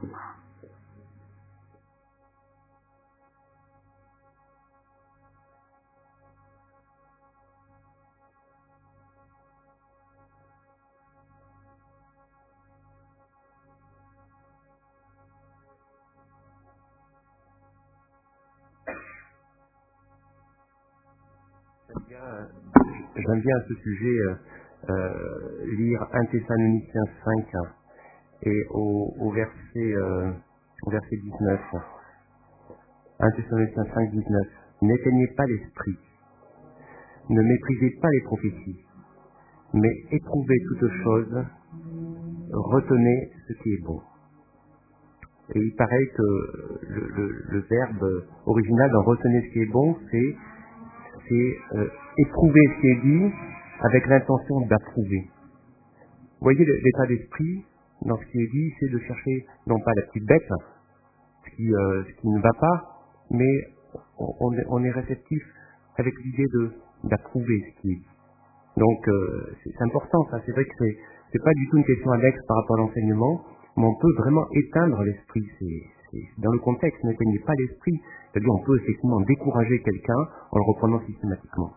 J'aime bien à ce sujet euh, euh, lire un Thessaloniciens cinq et au, au verset euh, au verset dix-neuf. un Thessaloniciens cinq, dix-neuf. N'éteignez pas l'esprit, ne méprisez pas les prophéties, mais éprouvez toutes choses, retenez ce qui est bon. Et il paraît que le, le, le verbe original dans retenez ce qui est bon, c'est c'est euh, éprouver ce qui est dit avec l'intention d'approuver. Vous voyez l'état d'esprit dans ce qui est dit, c'est de chercher non pas la petite bête, ce qui, euh, ce qui ne va pas, mais on est, on est réceptif avec l'idée de d'approuver ce qui est dit. Donc euh, c'est important ça, c'est vrai que c'est c'est pas du tout une question annexe par rapport à l'enseignement, mais on peut vraiment éteindre l'esprit. C'est, c'est dans le contexte, n'éteignez pas l'esprit. C'est-à-dire on peut effectivement décourager quelqu'un en le reprenant systématiquement.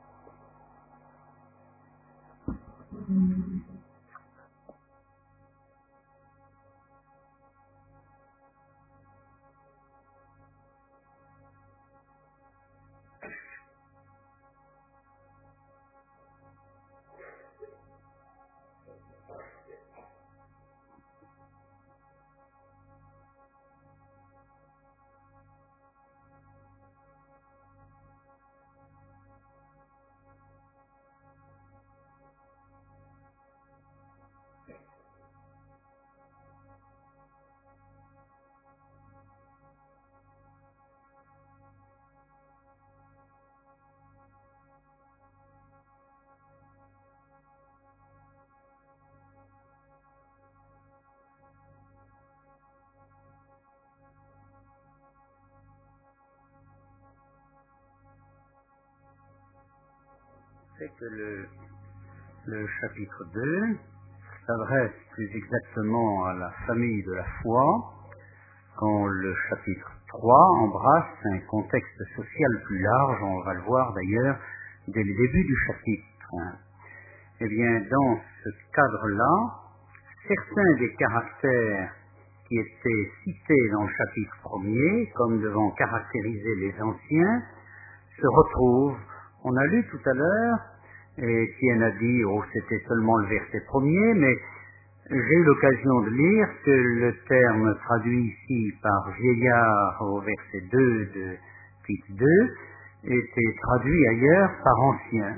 C'est que le, le chapitre deux s'adresse plus exactement à la famille de la foi, quand le chapitre trois embrasse un contexte social plus large, on va le voir d'ailleurs dès le début du chapitre. Eh bien, dans ce cadre-là, certains des caractères qui étaient cités dans le chapitre premier, comme devant caractériser les anciens, se retrouvent. On a lu tout à l'heure, et Étienne a dit, oh, c'était seulement le verset premier, mais j'ai eu l'occasion de lire que le terme traduit ici par vieillard au verset deux de Tite deux était traduit ailleurs par ancien.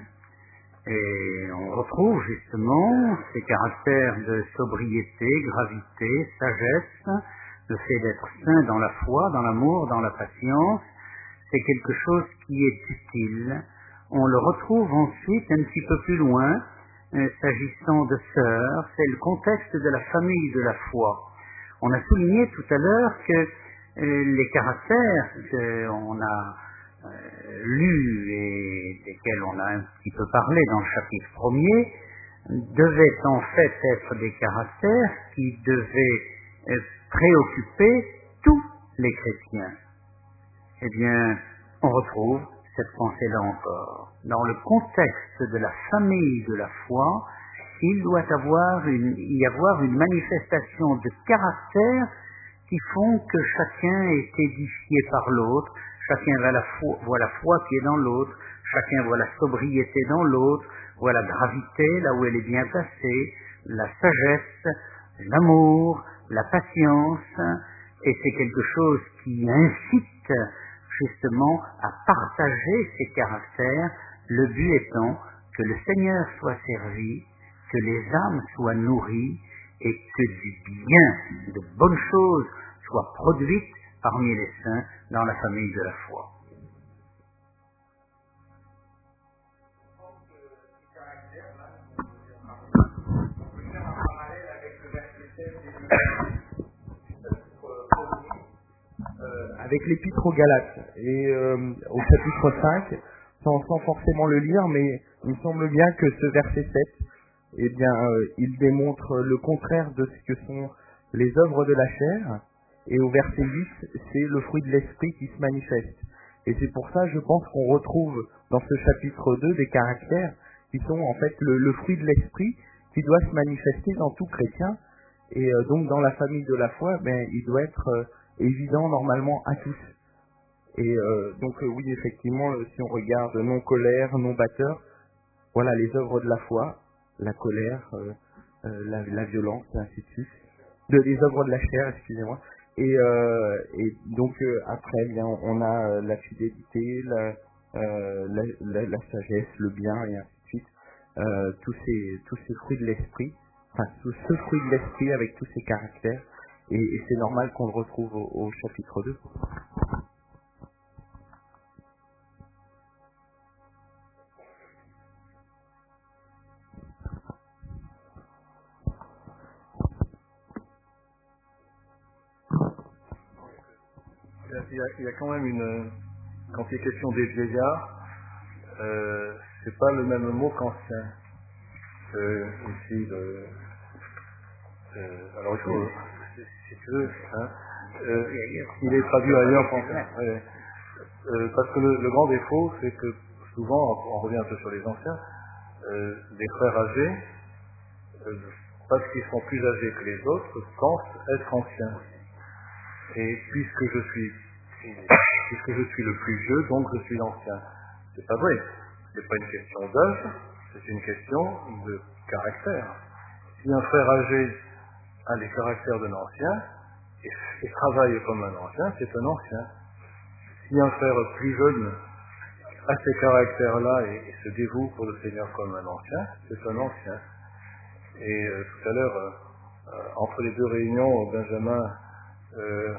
Et on retrouve justement ces caractères de sobriété, gravité, sagesse, le fait d'être saint dans la foi, dans l'amour, dans la patience, c'est quelque chose qui est utile. On le retrouve ensuite un petit peu plus loin, euh, s'agissant de sœurs, c'est le contexte de la famille de la foi. On a souligné tout à l'heure que euh, les caractères qu'on a euh, lus et desquels on a un petit peu parlé dans le chapitre premier devaient en fait être des caractères qui devaient euh, préoccuper tous les chrétiens. Eh bien, on retrouve cette pensée-là encore. Dans le contexte de la famille de la foi, il doit avoir une, y avoir une manifestation de caractère qui font que chacun est édifié par l'autre, chacun voit la, foi, voit la foi qui est dans l'autre, chacun voit la sobriété dans l'autre, voit la gravité là où elle est bien placée, la sagesse, l'amour, la patience, et c'est quelque chose qui incite justement à partager ces caractères, le but étant que le Seigneur soit servi, que les âmes soient nourries et que du bien, de bonnes choses soient produites parmi les saints dans la famille de la foi. Avec l'épître aux Galates et euh, au chapitre cinq, sans, sans forcément le lire, mais il me semble bien que ce verset sept, eh bien, euh, il démontre le contraire de ce que sont les œuvres de la chair, et au verset huit, c'est le fruit de l'esprit qui se manifeste. Et c'est pour ça, je pense, qu'on retrouve dans ce chapitre deux des caractères qui sont en fait le, le fruit de l'esprit qui doit se manifester dans tout chrétien, et euh, donc dans la famille de la foi, ben, il doit être euh, évident normalement à tous. Et euh, donc euh, oui, effectivement, euh, si on regarde non colère, non batteur, voilà les œuvres de la foi, la colère, euh, euh, la, la violence, et ainsi de suite, de, les œuvres de la chair, excusez-moi. Et, euh, et donc euh, après, eh bien, on a euh, la fidélité, la, euh, la, la, la sagesse, le bien, et ainsi de suite. Euh, tous ces tous ces fruits de l'esprit, enfin tout ce fruit de l'esprit avec tous ces caractères. Et, et c'est normal qu'on le retrouve au, au chapitre deux. Il y, a, il y a quand même une... Quand il est question des vieillards, euh, c'est pas le même mot qu'ancien. Euh, ici, le, euh, alors il faut... Si, si tu veux, hein, euh, il est traduit ailleurs. Ouais. Euh, parce que le, le grand défaut, c'est que souvent, on revient un peu sur les anciens, euh, les frères âgés, euh, parce qu'ils sont plus âgés que les autres, pensent être anciens. Et puisque je suis puisque je suis le plus vieux, donc je suis l'ancien. C'est pas vrai. C'est pas une question d'âge, c'est une question de caractère. Si un frère âgé a les caractères d'un ancien et, et travaille comme un ancien, c'est un ancien. Si un frère plus jeune a ces caractères-là et, et se dévoue pour le Seigneur comme un ancien, c'est un ancien. Et euh, tout à l'heure, euh, euh, entre les deux réunions, Benjamin euh,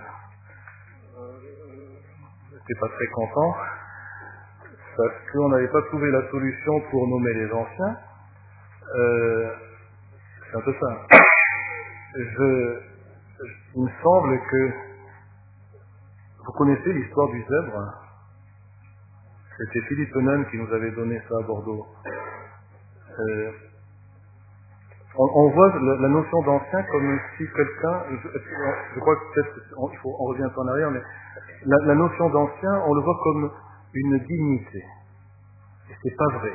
n'était pas très content parce qu'on n'avait pas trouvé la solution pour nommer les anciens. Euh, c'est un peu ça. Je, il me semble que vous connaissez l'histoire du zèbre. C'était Philippe Nunn qui nous avait donné ça à Bordeaux. Euh, on, on voit la, la notion d'ancien comme si quelqu'un, je, je crois que peut-être, on, il faut, on revient un peu en arrière, mais la, la notion d'ancien, on le voit comme une dignité. Et c'est pas vrai.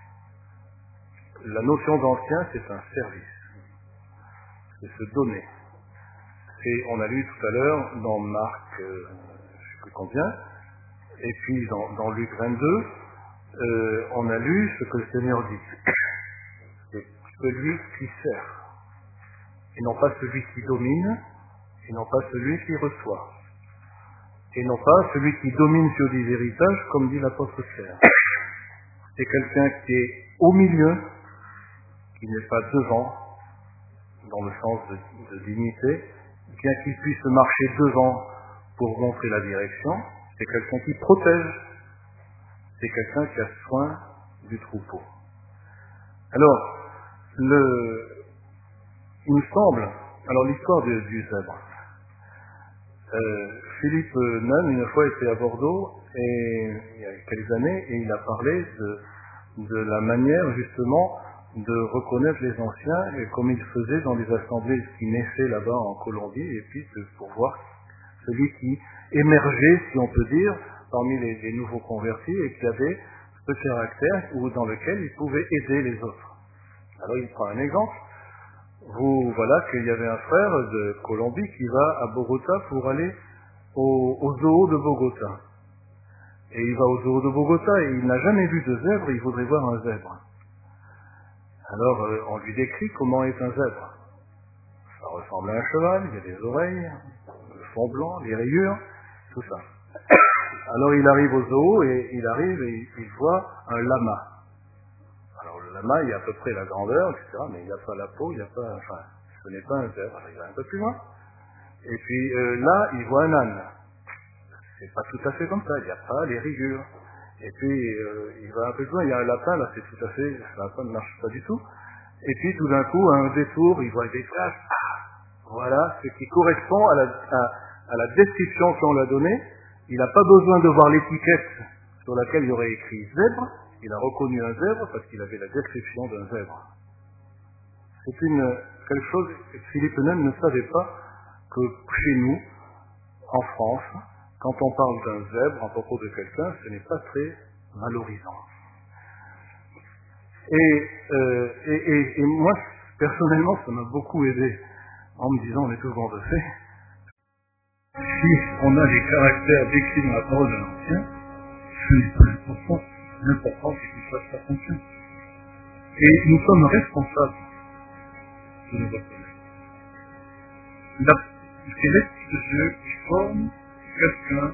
La notion d'ancien, c'est un service. C'est se donner. Et on a lu tout à l'heure dans Marc, euh, je ne sais plus combien, et puis dans, dans Luc vingt-deux, euh, on a lu ce que le Seigneur dit. C'est celui qui sert, et non pas celui qui domine, et non pas celui qui reçoit, et non pas celui qui domine sur des héritages, comme dit l'apôtre Pierre. C'est quelqu'un qui est au milieu, qui n'est pas devant, dans le sens de, de dignité, bien qu'il puisse marcher devant pour montrer la direction. C'est quelqu'un qui protège, c'est quelqu'un qui a soin du troupeau. Alors, le, il me semble, alors l'histoire du, du zèbre. Euh, Philippe Nunn, une fois, était à Bordeaux, et, il y a quelques années, et il a parlé de, de la manière, justement, de reconnaître les anciens, et comme il faisait dans les assemblées qui naissaient là-bas en Colombie, et puis de, pour voir celui qui émergeait, si on peut dire, parmi les, les nouveaux convertis, et qui avait ce caractère ou dans lequel il pouvait aider les autres. Alors il prend un exemple. Vous voilà qu'il y avait un frère de Colombie qui va à Bogota pour aller au, au zoo de Bogota. Et il va au zoo de Bogota et il n'a jamais vu de zèbre, il voudrait voir un zèbre. Alors euh, on lui décrit comment est un zèbre. Ça ressemble à un cheval, il y a des oreilles, le fond blanc, les rayures, tout ça. Alors il arrive au zoo et il arrive et il voit un lama. Alors le lama, il y a à peu près la grandeur, et cetera, mais il n'y a pas la peau, il n'y a pas, enfin, ce n'est pas un zèbre. Alors il va un peu plus loin. Et puis euh, là, il voit un âne. C'est pas tout à fait comme ça, il n'y a pas les rayures. Et puis euh, il va un peu plus loin, il y a un lapin, là c'est tout à fait, le lapin ne marche pas du tout. Et puis tout d'un coup, à un détour, il voit des flashs. Ah, voilà ce qui correspond à la, à, à la description qu'on lui a donnée. Il n'a pas besoin de voir l'étiquette sur laquelle il y aurait écrit zèbre. Il a reconnu un zèbre parce qu'il avait la description d'un zèbre. C'est une quelque chose que Philippe Nunn ne savait pas que chez nous, en France, quand on parle d'un zèbre à propos de quelqu'un, ce n'est pas très valorisant. Et, euh, et, et, et moi, personnellement, ça m'a beaucoup aidé en me disant, on est tous bons de fait. Si on a les caractères décrits dans la parole de l'Ancien, ce n'est pas important. L'important, c'est qu'il fasse sa fonction. Et nous sommes responsables de nous reconnaître. C'est l'Esprit de Dieu qui forme quelqu'un,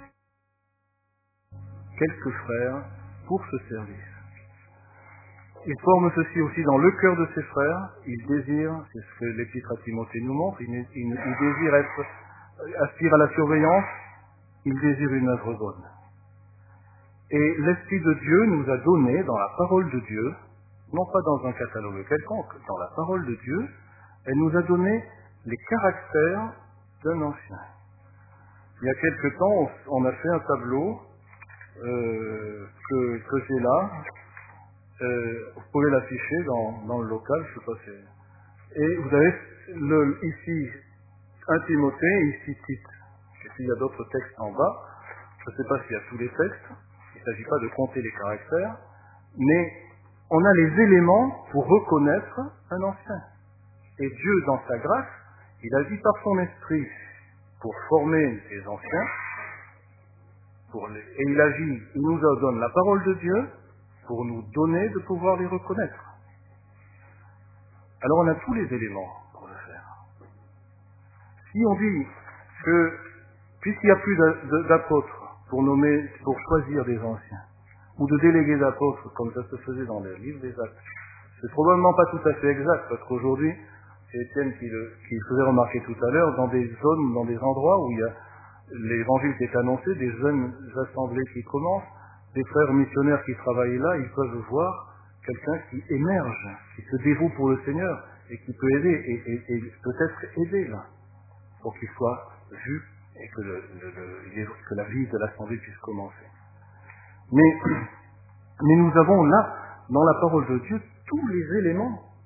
quelques frères, pour ce service. Il forme ceci aussi dans le cœur de ses frères. Il désire, c'est ce que l'Épître à Timothée nous montre, il, il, il désire être, aspire à la surveillance, il désire une œuvre bonne. Et l'Esprit de Dieu nous a donné dans la parole de Dieu, non pas dans un catalogue quelconque, dans la parole de Dieu, elle nous a donné les caractères d'un ancien. Il y a quelque temps, on a fait un tableau euh, que, que j'ai là. Euh, vous pouvez l'afficher dans, dans le local, je sais pas si... Et vous avez le, ici un Timothée, ici Tite. Et puis il y a d'autres textes en bas. Je ne sais pas s'il y a tous les textes. Il ne s'agit pas de compter les caractères. Mais on a les éléments pour reconnaître un ancien. Et Dieu, dans sa grâce, il agit par son esprit pour former les anciens. Pour les, et il agit, il nous donne la parole de Dieu pour nous donner de pouvoir les reconnaître. Alors on a tous les éléments pour le faire. Si on dit que, puisqu'il n'y a plus d'apôtres pour nommer, pour choisir des anciens, ou de délégués d'apôtres, comme ça se faisait dans les livres des actes, c'est probablement pas tout à fait exact, parce qu'aujourd'hui, c'est Étienne qui le, qui le faisait remarquer tout à l'heure, dans des zones, dans des endroits où il y a l'évangile qui est annoncé, des jeunes assemblées qui commencent, des frères missionnaires qui travaillent là, ils peuvent voir quelqu'un qui émerge, qui se dévoue pour le Seigneur et qui peut aider, et, et, et peut-être aider là, pour qu'il soit vu et que, le, le, le, que la vie de l'Assemblée puisse commencer. Mais, mais nous avons là, dans la parole de Dieu, tous les éléments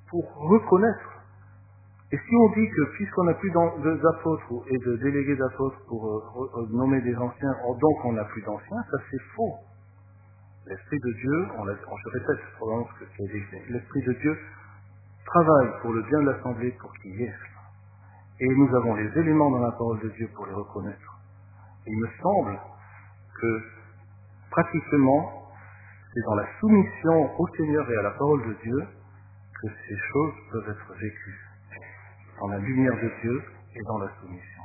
pour reconnaître. Et si on dit que puisqu'on n'a plus d'apôtres et de délégués d'apôtres pour euh, nommer des anciens, donc on n'a plus d'anciens, ça c'est faux. L'Esprit de Dieu, on, on je répète probablement ce que j'ai dit, l'Esprit de Dieu travaille pour le bien de l'Assemblée pour qu'il y ait. Et nous avons les éléments dans la parole de Dieu pour les reconnaître. Et il me semble que pratiquement, c'est dans la soumission au Seigneur et à la parole de Dieu que ces choses peuvent être vécues. Dans la lumière de Dieu et dans la soumission.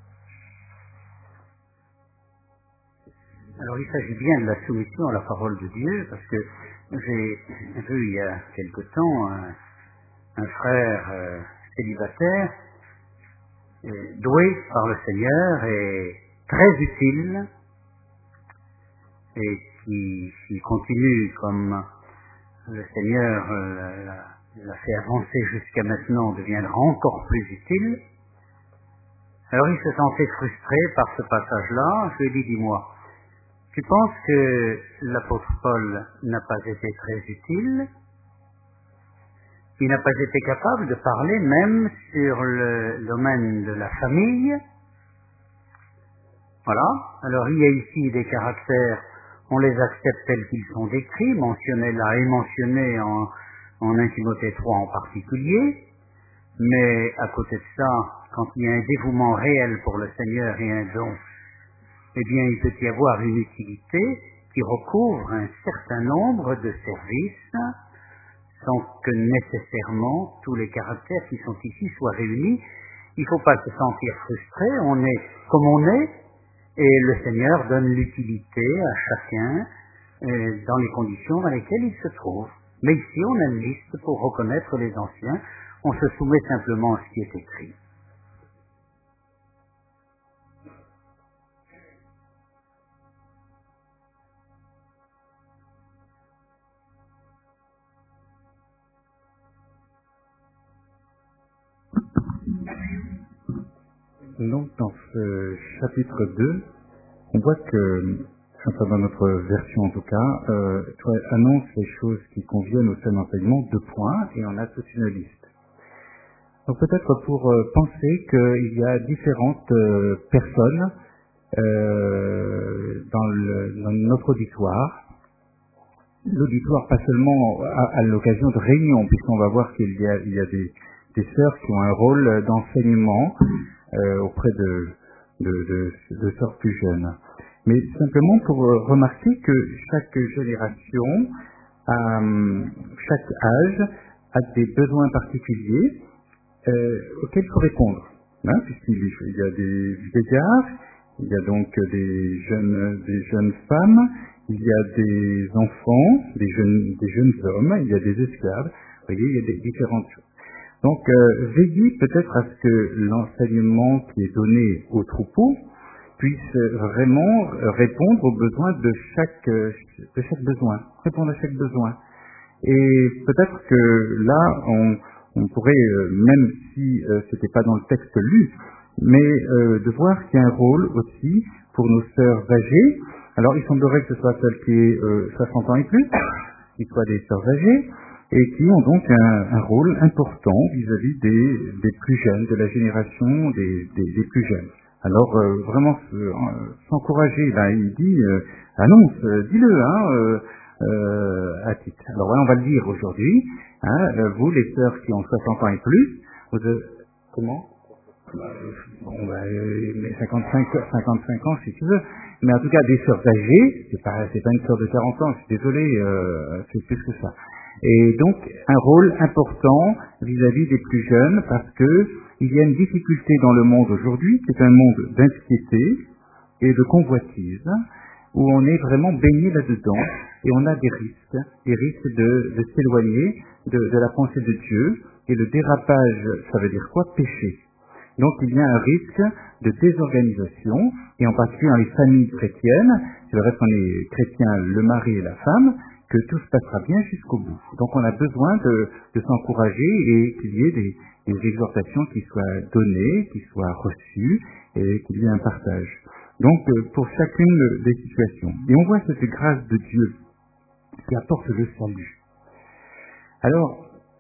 Alors il s'agit bien de la soumission à la parole de Dieu, parce que j'ai vu il y a quelque temps un, un frère euh, célibataire euh, doué par le Seigneur et très utile, et qui, qui continue comme le Seigneur euh, l'a, l'a fait avancer jusqu'à maintenant, deviendra encore plus utile. Alors il se sentait frustré par ce passage-là. Je lui ai dit, dis-moi, tu penses que l'apôtre Paul n'a pas été très utile? Il n'a pas été capable de parler même sur le domaine de la famille? Voilà. Alors il y a ici des caractères, on les accepte tels qu'ils sont décrits, mentionnés là et mentionnés en, en un Timothée trois en particulier, mais à côté de ça, quand il y a un dévouement réel pour le Seigneur et un don, eh bien il peut y avoir une utilité qui recouvre un certain nombre de services sans que nécessairement tous les caractères qui sont ici soient réunis. Il ne faut pas se sentir frustré, on est comme on est, et le Seigneur donne l'utilité à chacun euh, dans les conditions dans lesquelles il se trouve. Mais ici, on a une liste pour reconnaître les anciens, on se soumet simplement à ce qui est écrit. Donc, dans ce chapitre deux, on voit que, enfin dans notre version en tout cas, euh, toi annonce les choses qui conviennent au sein d'enseignement, deux points, et on a toute une liste. Donc peut-être pour euh, penser qu'il y a différentes euh, personnes euh, dans, le, dans notre auditoire, l'auditoire pas seulement à, à l'occasion de réunions, puisqu'on va voir qu'il y a, il y a des, des sœurs qui ont un rôle d'enseignement euh, auprès de, de, de, de sœurs plus jeunes. Mais simplement pour euh, remarquer que chaque génération, a, chaque âge, a des besoins particuliers euh, auxquels il faut répondre. Hein, puisqu'il y a des vieillards, il y a donc des jeunes, des jeunes femmes, il y a des enfants, des jeunes, des jeunes hommes, il y a des esclaves. Vous voyez, il y a des différentes choses. Donc, euh, veillez peut-être à ce que l'enseignement qui est donné au troupeau puisse vraiment répondre aux besoins de chaque, de chaque besoin, répondre à chaque besoin. Et peut-être que là, on, on pourrait, euh, même si euh, c'était pas dans le texte lu, mais euh, de voir qu'il y a un rôle aussi pour nos sœurs âgées. Alors, il semblerait que ce soit celles qui aient euh, soixante ans et plus, qui soient des sœurs âgées, et qui ont donc un, un rôle important vis-à-vis des, des plus jeunes, de la génération des, des, des plus jeunes. Alors, euh, vraiment, euh, s'encourager, là, il dit, euh, annonce, euh, dis-le, hein, euh, euh, à titre. Alors, voilà, on va le dire aujourd'hui, hein, euh, vous, les sœurs qui ont soixante ans et plus, vous, euh, comment Bon, bah, euh, cinquante-cinq, cinquante-cinq ans, si tu veux. Mais en tout cas, des sœurs âgées, c'est pas, c'est pas une sœur de quarante ans, je suis désolé, euh, c'est plus que ça. Et donc, un rôle important vis-à-vis des plus jeunes, parce que il y a une difficulté dans le monde aujourd'hui, qui est un monde d'inquiétude et de convoitise, où on est vraiment baigné là-dedans, et on a des risques, des risques de, de s'éloigner de, de la pensée de Dieu, et le dérapage, ça veut dire quoi? Péché. Donc il y a un risque de désorganisation, et en particulier dans les familles chrétiennes, c'est vrai qu'on est chrétien, le mari et la femme, que tout se passera bien jusqu'au bout. Donc on a besoin de, de s'encourager et qu'il y ait des, des exhortations qui soient données, qui soient reçues, et qu'il y ait un partage. Donc pour chacune des situations. Et on voit cette grâce de Dieu qui apporte le salut. Alors,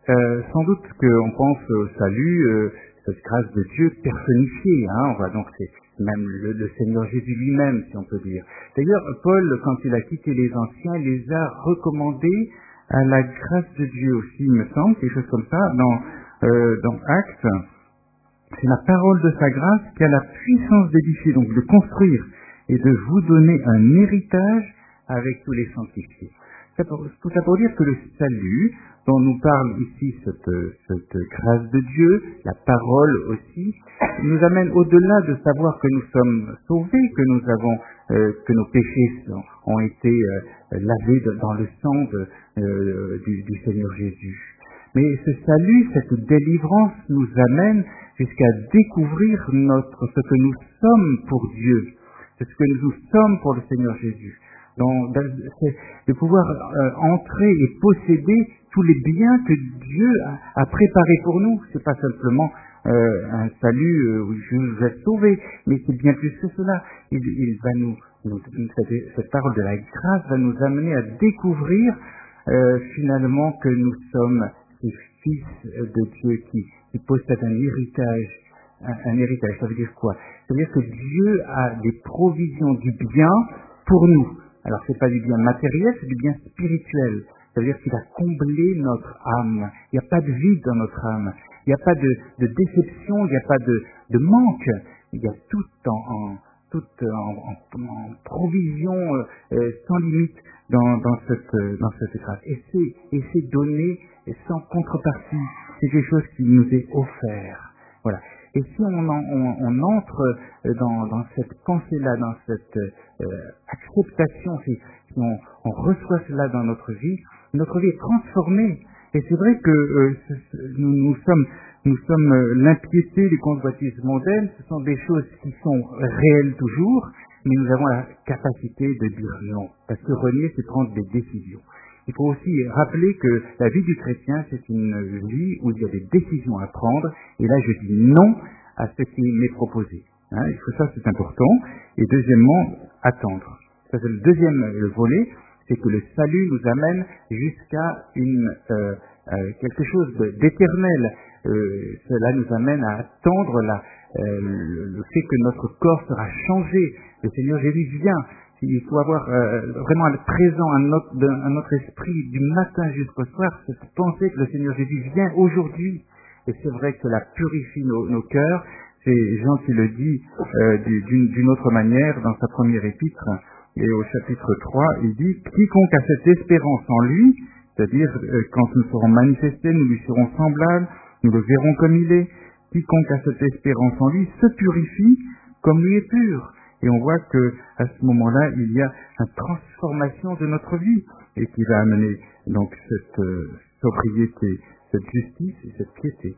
euh, sans doute qu'on pense au salut, euh, cette grâce de Dieu personnifiée, hein, on va donc c'est même le, le Seigneur Jésus lui-même, si on peut dire. D'ailleurs, Paul, quand il a quitté les anciens, il les a recommandés à la grâce de Dieu aussi, il me semble, quelque chose comme ça, dans, euh, dans Actes. C'est la parole de sa grâce qui a la puissance d'édifier, donc de construire, et de vous donner un héritage avec tous les sanctifiés. Tout ça pour dire que le salut, dont nous parle ici cette, cette grâce de Dieu, la parole aussi, nous amène au-delà de savoir que nous sommes sauvés, que nous avons, euh, que nos péchés sont, ont été euh, lavés de, dans le sang de, euh, du, du Seigneur Jésus. Mais ce salut, cette délivrance nous amène jusqu'à découvrir notre, ce que nous sommes pour Dieu, ce que nous sommes pour le Seigneur Jésus. Donc, c'est de pouvoir euh, entrer et posséder tous les biens que Dieu a, a préparés pour nous. C'est pas simplement euh, un salut euh, où je vous ai sauvé, mais c'est bien plus que cela. Il, il va nous, nous cette, cette parole de la grâce va nous amener à découvrir euh, finalement que nous sommes ces fils de Dieu qui, qui possèdent un héritage. Un, un héritage, ça veut dire quoi? Ça veut dire que Dieu a des provisions du bien pour nous. Alors c'est pas du bien matériel, c'est du bien spirituel. Ça veut dire qu'il a comblé notre âme. Il n'y a pas de vide dans notre âme. Il n'y a pas de, de déception, il n'y a pas de, de manque. Il y a tout en, en, tout en, en, en provision euh, sans limite dans, dans, cette, dans cette grâce. Et c'est, et c'est donné sans contrepartie. C'est quelque chose qui nous est offert. Voilà. Et si on, en, on, on entre dans, dans cette pensée-là, dans cette euh, acceptation, si, si on, on reçoit cela dans notre vie, notre vie est transformée. Et c'est vrai que euh, ce, ce, nous, nous sommes, nous sommes euh, l'impiété, les convoitises mondaines, ce sont des choses qui sont réelles toujours, mais nous avons la capacité de dire non. Parce que renier, c'est prendre des décisions. Il faut aussi rappeler que la vie du chrétien, c'est une vie où il y a des décisions à prendre, et là je dis non à ce qui m'est proposé. Hein, il faut ça, c'est important. Et deuxièmement, attendre. Ça, c'est le deuxième volet, c'est que le salut nous amène jusqu'à une euh, euh, quelque chose d'éternel. Euh, cela nous amène à attendre la, euh, le, le fait que notre corps sera changé. Le Seigneur Jésus vient. Il faut avoir euh, vraiment présent à notre, à notre esprit du matin jusqu'au soir cette pensée que le Seigneur Jésus vient aujourd'hui. Et c'est vrai que cela purifie nos, nos cœurs. C'est Jean qui le dit euh, d'une, d'une autre manière dans sa première épître. Et au chapitre trois, il dit « Quiconque a cette espérance en lui, c'est-à-dire euh, quand nous serons manifestés, nous lui serons semblables, nous le verrons comme il est. Quiconque a cette espérance en lui se purifie comme lui est pur. » Et on voit que à ce moment-là, il y a une transformation de notre vie et qui va amener donc cette euh, sobriété, cette justice et cette piété.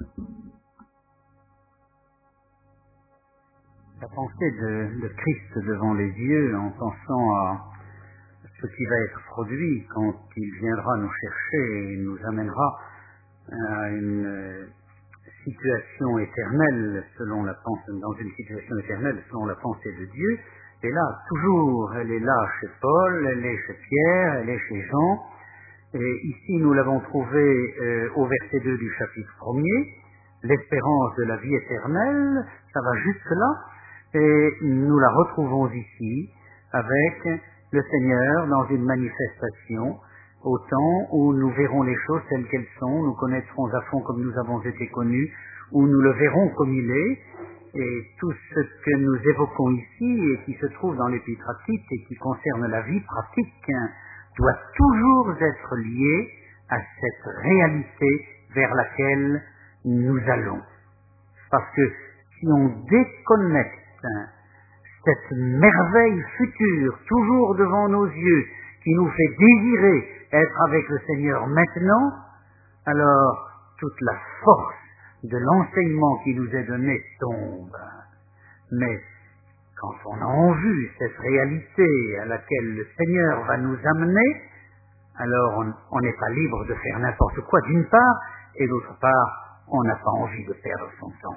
La pensée de, de Christ devant les yeux, en pensant à ce qui va être produit quand il viendra nous chercher et nous amènera à une situation éternelle selon la pensée, dans une situation éternelle selon la pensée de Dieu. Et là, toujours, elle est là chez Paul, elle est chez Pierre, elle est chez Jean. Et ici, nous l'avons trouvée euh, au verset deux du chapitre premier, l'espérance de la vie éternelle, ça va jusque là. Et nous la retrouvons ici avec le Seigneur dans une manifestation au temps où nous verrons les choses telles qu'elles sont, nous connaîtrons à fond comme nous avons été connus, où nous le verrons comme il est, et tout ce que nous évoquons ici et qui se trouve dans l'épître à Tite et qui concerne la vie pratique doit toujours être lié à cette réalité vers laquelle nous allons. Parce que si on déconnecte cette merveille future toujours devant nos yeux qui nous fait désirer être avec le Seigneur maintenant, alors toute la force de l'enseignement qui nous est donné tombe. Mais quand on a en vue cette réalité à laquelle le Seigneur va nous amener, alors on n'est pas libre de faire n'importe quoi d'une part, et d'autre part, on n'a pas envie de perdre son temps.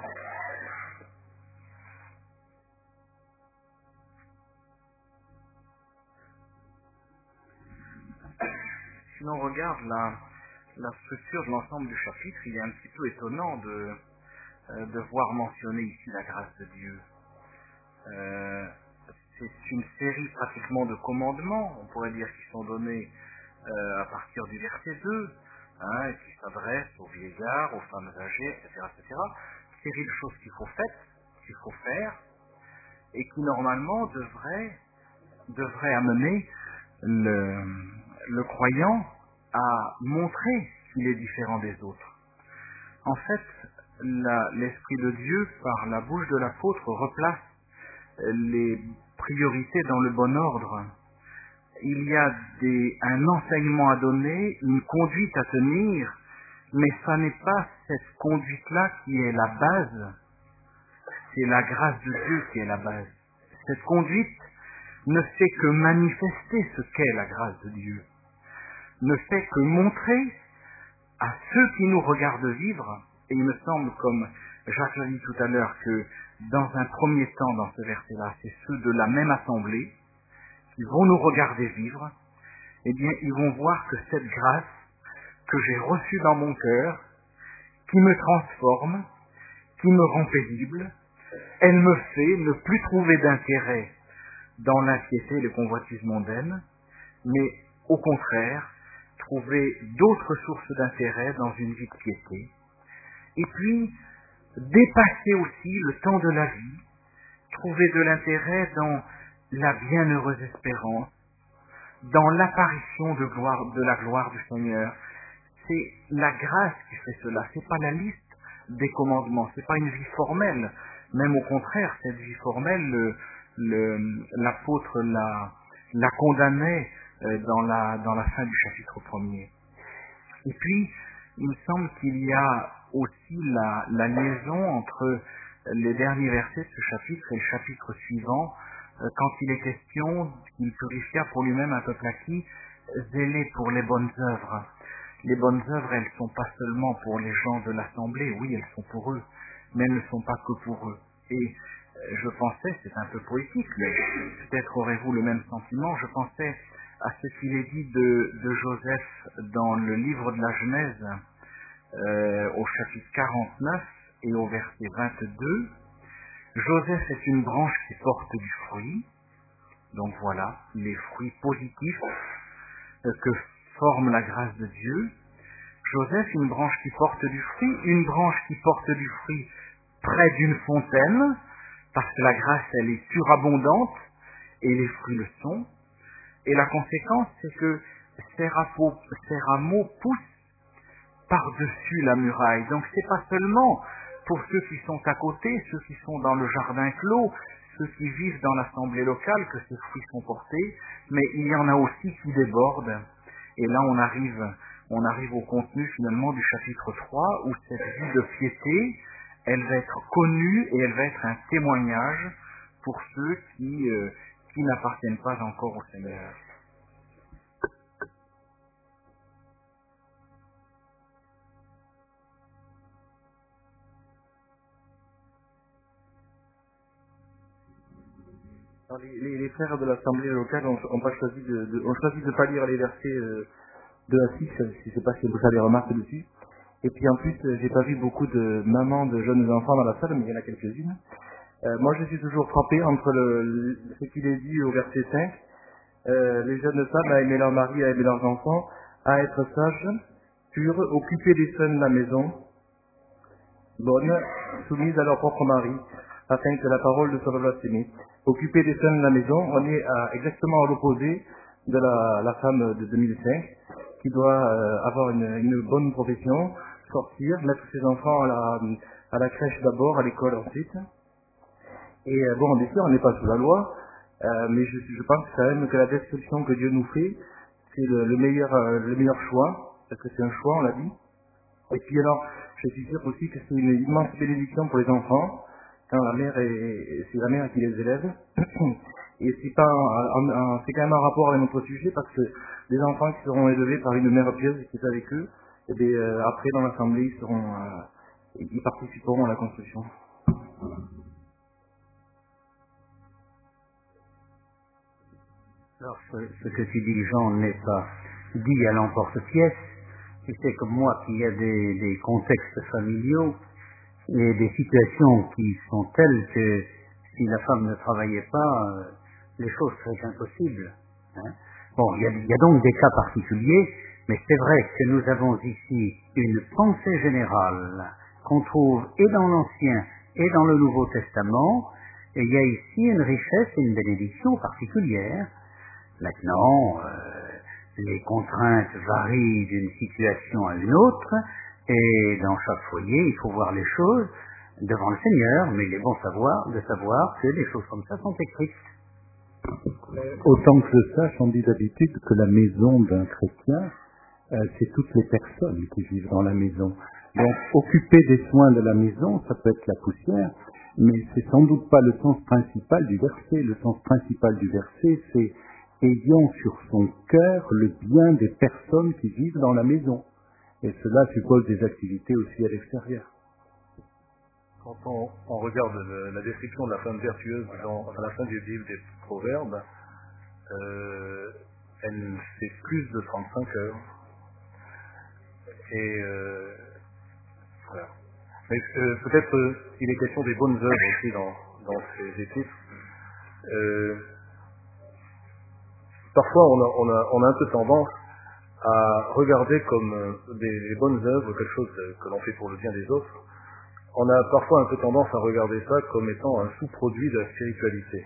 Si l'on regarde la, la structure de l'ensemble du chapitre, il est un petit peu étonnant de, euh, de voir mentionner ici la grâce de Dieu. Euh, c'est une série pratiquement de commandements, on pourrait dire, qui sont donnés euh, à partir du verset deux, hein, qui s'adressent aux vieillards, aux femmes âgées, et cetera, et cetera. Une série de choses qu'il faut faire, qu'il faut faire, et qui normalement devraient, devraient amener le, le croyant à montrer qu'il est différent des autres. En fait, la, l'Esprit de Dieu, par la bouche de l'apôtre, replace les priorités dans le bon ordre. Il y a des, un enseignement à donner, une conduite à tenir, mais ça n'est pas cette conduite-là qui est la base, c'est la grâce de Dieu qui est la base. Cette conduite ne fait que manifester ce qu'est la grâce de Dieu, ne fait que montrer à ceux qui nous regardent vivre, et il me semble, comme Jacques l'a dit tout à l'heure, que dans un premier temps, dans ce verset-là, c'est ceux de la même assemblée qui vont nous regarder vivre, eh bien, ils vont voir que cette grâce que j'ai reçue dans mon cœur, qui me transforme, qui me rend paisible, elle me fait ne plus trouver d'intérêt dans l'impiété et les convoitises mondaines, mais au contraire, trouver d'autres sources d'intérêt dans une vie de piété. Et puis, dépasser aussi le temps de la vie, trouver de l'intérêt dans la bienheureuse espérance, dans l'apparition de, gloire, de la gloire du Seigneur. C'est la grâce qui fait cela, c'est pas la liste des commandements, c'est pas une vie formelle, même au contraire, cette vie formelle, le, le, l'apôtre la, la condamnait euh, dans, la, dans la fin du chapitre premier. Et puis, il me semble qu'il y a aussi la, la liaison entre les derniers versets de ce chapitre et le chapitre suivant, euh, quand il est question qu'il purifia pour lui-même un peuple acquis, zélé pour les bonnes œuvres. Les bonnes œuvres, elles ne sont pas seulement pour les gens de l'Assemblée, oui, elles sont pour eux, mais elles ne sont pas que pour eux. Et euh, je pensais, c'est un peu poétique, mais peut-être aurez-vous le même sentiment, je pensais à ce qu'il est dit de, de Joseph dans le livre de la Genèse, euh, au chapitre quarante-neuf et au verset vingt-deux. Joseph est une branche qui porte du fruit, donc voilà, les fruits positifs euh, que forme la grâce de Dieu. Joseph, une branche qui porte du fruit, une branche qui porte du fruit près d'une fontaine, parce que la grâce, elle est surabondante, et les fruits le sont. Et la conséquence, c'est que ces rameaux, ces rameaux poussent par-dessus la muraille. Donc c'est pas seulement pour ceux qui sont à côté, ceux qui sont dans le jardin clos, ceux qui vivent dans l'assemblée locale que ces fruits sont portés, mais il y en a aussi qui débordent. Et là, on arrive, on arrive au contenu finalement du chapitre trois, où cette vie de piété, elle va être connue et elle va être un témoignage pour ceux qui, euh, qui n'appartiennent pas encore au Seigneur. Alors, les, les, les frères de l'Assemblée locale ont, ont pas choisi de, de, ont choisi de pas lire les versets euh, deux à six, je sais pas si vous avez des remarques dessus. Et puis en plus, euh, j'ai pas vu beaucoup de mamans de jeunes enfants dans la salle, mais il y en a quelques-unes. Euh, moi, je suis toujours frappé entre le, le, ce qu'il est dit au verset cinq, euh, les jeunes femmes à aimer leur mari, à aimer leurs enfants, à être sages, pures, occuper les soins de la maison, bonnes, soumises à leur propre mari, afin que la parole ne soit pas blasphémée. Occuper les soins de la maison, on est à, exactement à l'opposé de la, la femme de deux mille cinq, qui doit euh, avoir une, une bonne profession, sortir, mettre ses enfants à la, à la crèche d'abord, à l'école ensuite. Et euh, bon, bien sûr, on n'est pas sous la loi, euh, mais je, je pense quand même que la description que Dieu nous fait, c'est le, le meilleur, euh, le meilleur choix, parce que c'est un choix, on l'a dit. Et puis alors, je suis sûr aussi que c'est une immense bénédiction pour les enfants, quand la mère est, c'est la mère qui les élève. Et c'est pas, un, un, c'est quand même un rapport avec notre sujet, parce que les enfants qui seront élevés par une mère pieuse qui est avec eux, et bien, euh, après dans l'assemblée, ils seront, euh, ils participeront à la construction. Alors, ce, ce que tu dis, Jean, n'est pas dit à l'emporte-pièce, tu sais comme moi qu'il y a des, des contextes familiaux et des situations qui sont telles que si la femme ne travaillait pas, euh, les choses seraient impossibles. Hein. Bon, il y, a, il y a donc des cas particuliers, mais c'est vrai que nous avons ici une pensée générale qu'on trouve et dans l'Ancien et dans le Nouveau Testament, et il y a ici une richesse et une bénédiction particulière. Maintenant, euh, les contraintes varient d'une situation à une autre, et dans chaque foyer, il faut voir les choses devant le Seigneur, mais il est bon savoir, de savoir que des choses comme ça sont écrites. Autant que je sache, on dit d'habitude que la maison d'un chrétien, euh, c'est toutes les personnes qui vivent dans la maison. Donc, occuper des soins de la maison, ça peut être la poussière, mais c'est sans doute pas le sens principal du verset. Le sens principal du verset, c'est ayant sur son cœur le bien des personnes qui vivent dans la maison. Et cela suppose des activités aussi à l'extérieur. Quand on, on regarde le, la description de la femme vertueuse dans, à la fin du livre des Proverbes, euh, elle fait plus de trente-cinq heures. Et euh, voilà. Mais euh, peut-être euh, il est question des bonnes œuvres aussi dans, dans ces épîtres. Euh, parfois on a, on, a, on a un peu tendance à regarder comme euh, des, des bonnes œuvres quelque chose de, que l'on fait pour le bien des autres. On a parfois un peu tendance à regarder ça comme étant un sous-produit de la spiritualité.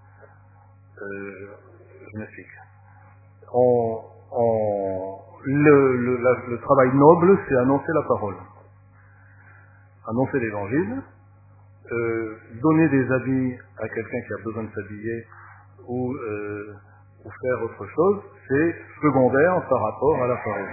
Euh, je m'explique. On, on, le, le, la, le travail noble, c'est annoncer la parole. Annoncer l'évangile, euh, donner des habits à quelqu'un qui a besoin de s'habiller ou, euh, ou faire autre chose, c'est secondaire par rapport à la parole.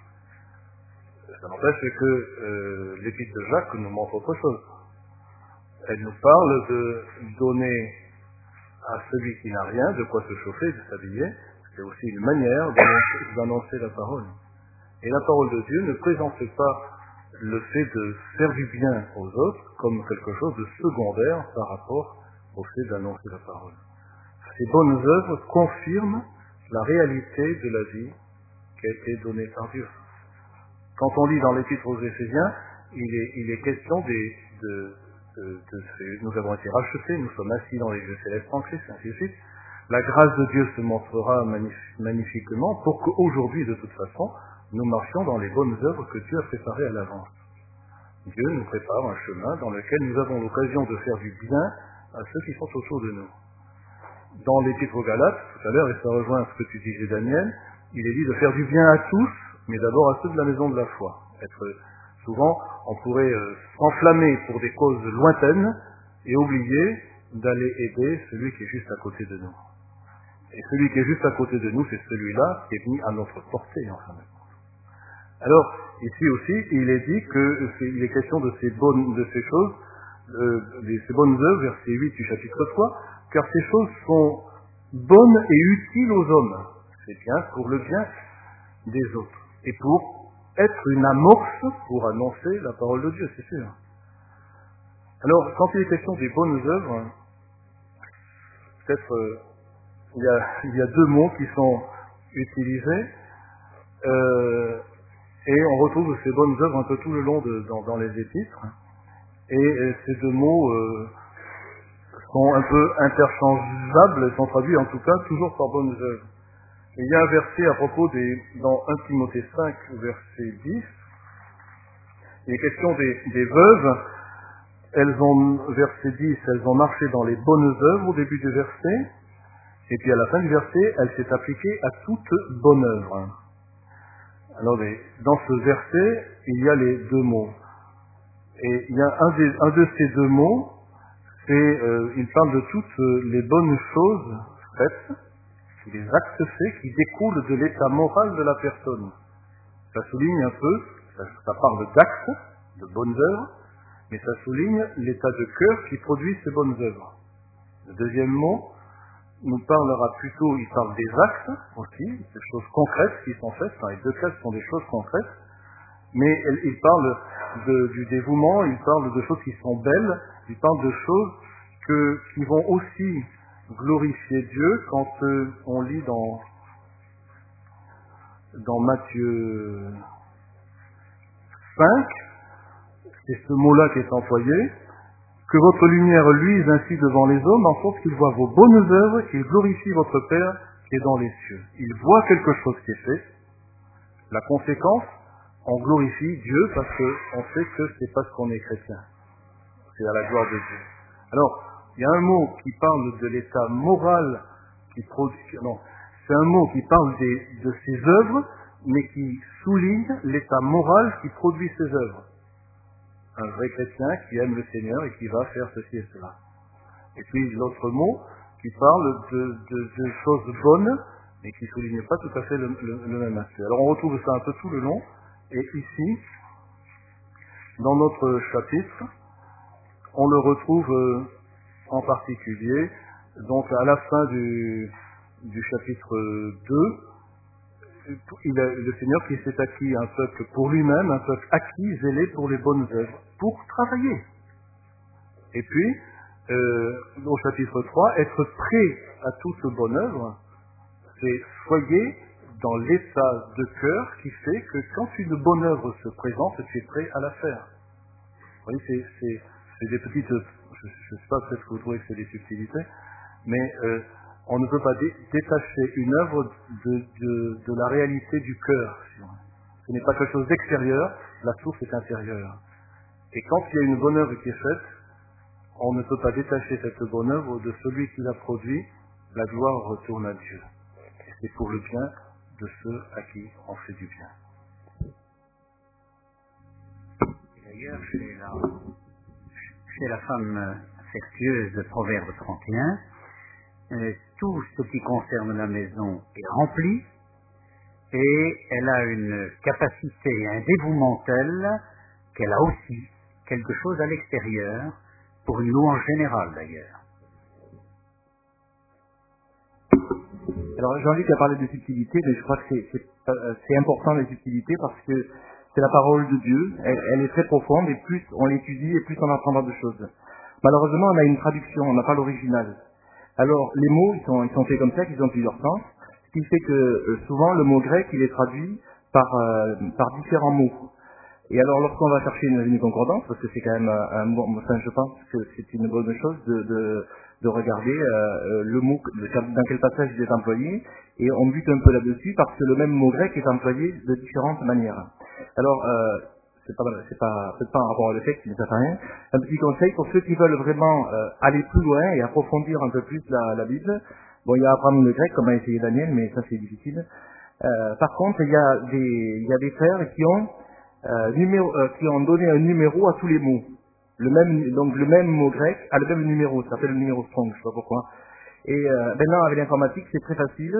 Ça n'empêche que euh, l'épître de Jacques nous montre autre chose. Elle nous parle de donner à celui qui n'a rien de quoi se chauffer, de s'habiller. C'est aussi une manière d'annoncer, d'annoncer la parole. Et la parole de Dieu ne présente pas le fait de faire du bien aux autres comme quelque chose de secondaire par rapport au fait d'annoncer la parole. Ces bonnes œuvres confirment la réalité de la vie qui a été donnée par Dieu. Quand on lit dans l'Épître aux Éphésiens, il est, il est question des, de, de, de ces, nous avons été rachetés, nous sommes assis dans les lieux célestes en Christ, ainsi de suite. La grâce de Dieu se montrera magnif- magnifiquement pour qu'aujourd'hui, de toute façon, nous marchions dans les bonnes œuvres que Dieu a préparées à l'avance. Dieu nous prépare un chemin dans lequel nous avons l'occasion de faire du bien à ceux qui sont autour de nous. Dans l'Épître aux Galates, tout à l'heure, et ça rejoint ce que tu disais Daniel, il est dit de faire du bien à tous, mais d'abord à ceux de la maison de la foi. Être, souvent, on pourrait euh, s'enflammer pour des causes lointaines et oublier d'aller aider celui qui est juste à côté de nous. Et celui qui est juste à côté de nous, c'est celui-là qui est mis à notre portée, en fin de compte. Alors, ici aussi, il est dit qu'il est question de ces bonnes, de ces choses, euh, de ces bonnes œuvres, verset huit du chapitre trois, car ces choses sont bonnes et utiles aux hommes. C'est bien pour le bien des autres. Et pour être une amorce pour annoncer la parole de Dieu, c'est sûr. Alors, quand il est question des bonnes œuvres, peut-être euh, il, y a, il y a deux mots qui sont utilisés, euh, et on retrouve ces bonnes œuvres un peu tout le long de, dans, dans les épîtres, et, et ces deux mots euh, sont un peu interchangeables, sont traduits en tout cas toujours par bonnes œuvres. Il y a un verset à propos des, dans un Timothée cinq, verset dix, il est question des, des veuves. Elles ont, verset dix, elles ont marché dans les bonnes œuvres au début du verset, et puis à la fin du verset, elle s'est appliquée à toute bonne œuvre. Alors, dans ce verset, il y a les deux mots. Et il y a un, des, un de ces deux mots, c'est, euh, il parle de toutes les bonnes choses faites, les actes faits qui découlent de l'état moral de la personne. Ça souligne un peu, ça, ça parle d'actes, de bonnes œuvres, mais ça souligne l'état de cœur qui produit ces bonnes œuvres. Le deuxième mot nous parlera plutôt, il parle des actes aussi, des choses concrètes qui sont faites, dans les deux cas ce sont des choses concrètes, mais il parle de, du dévouement, il parle de choses qui sont belles, il parle de choses que, qui vont aussi glorifier Dieu quand euh, on lit dans, dans Matthieu, cinq, c'est ce mot-là qui est employé, que votre lumière luise ainsi devant les hommes, en sorte qu'ils voient vos bonnes œuvres, qu'ils glorifient votre Père qui est dans les cieux. Ils voient quelque chose qui est fait. La conséquence, on glorifie Dieu parce qu'on sait que c'est parce qu'on est chrétien. C'est à la gloire de Dieu. Alors, il y a un mot qui parle de l'état moral qui produit... Non, c'est un mot qui parle des, de ses œuvres, mais qui souligne l'état moral qui produit ses œuvres. Un vrai chrétien qui aime le Seigneur et qui va faire ceci et cela. Et puis l'autre mot qui parle de, de, de choses bonnes, mais qui ne souligne pas tout à fait le, le, le même aspect. Alors on retrouve ça un peu tout le long, et ici, dans notre chapitre, on le retrouve euh, en particulier, donc à la fin du, du chapitre deux, il a, le Seigneur qui s'est acquis un peuple pour lui-même, un peuple acquis, zélé pour les bonnes œuvres, pour travailler. Et puis, euh, au chapitre trois, être prêt à toute bonne œuvre, c'est soyez dans l'état de cœur qui fait que quand une bonne œuvre se présente, tu es prêt à la faire. Vous voyez, c'est, c'est, c'est des petites, je ne sais pas peut-être que vous trouvez que c'est des subtilités, mais euh, on ne peut pas dé- détacher une œuvre de, de, de la réalité du cœur. Ce n'est pas quelque chose d'extérieur, la source est intérieure. Et quand il y a une bonne œuvre qui est faite, on ne peut pas détacher cette bonne œuvre de celui qui l'a produit, la gloire retourne à Dieu. Et c'est pour le bien de ceux à qui on fait du bien. D'ailleurs, chez la, chez la femme vertueuse de Proverbe trente et un, euh, tout ce qui concerne la maison est rempli et elle a une capacité, un dévouement tel qu'elle a aussi quelque chose à l'extérieur pour une louange générale d'ailleurs. Alors Jean-Luc a parlé de subtilité, mais je crois que c'est, c'est, c'est important les subtilités parce que c'est la parole de Dieu, elle, elle est très profonde et plus on l'étudie et plus on apprendra de choses. Malheureusement on a une traduction, on n'a pas l'original. Alors les mots ils sont, ils sont faits comme ça, qu'ils ont plusieurs sens, ce qui fait que euh, souvent le mot grec il est traduit par, euh, par différents mots. Et alors lorsqu'on va chercher une, une concordance, parce que c'est quand même un, un bon, enfin je pense que c'est une bonne chose de, de, de regarder euh, le mot, le, dans quel passage il est employé, et on bute un peu là-dessus parce que le même mot grec est employé de différentes manières. Alors euh, c'est pas, c'est pas, c'est pas un rapport à le texte, mais ça fait rien. Un petit conseil pour ceux qui veulent vraiment euh, aller plus loin et approfondir un peu plus la, la Bible. Bon, il y a à apprendre le grec comme a essayé Daniel, mais ça c'est difficile. Euh, par contre, il y a des, il y a des frères qui ont Euh, numéro, euh, qui ont donné un numéro à tous les mots. Le même, donc le même mot grec a le même numéro, ça s'appelle le numéro strong, je sais pas pourquoi. Et euh, maintenant avec l'informatique c'est très facile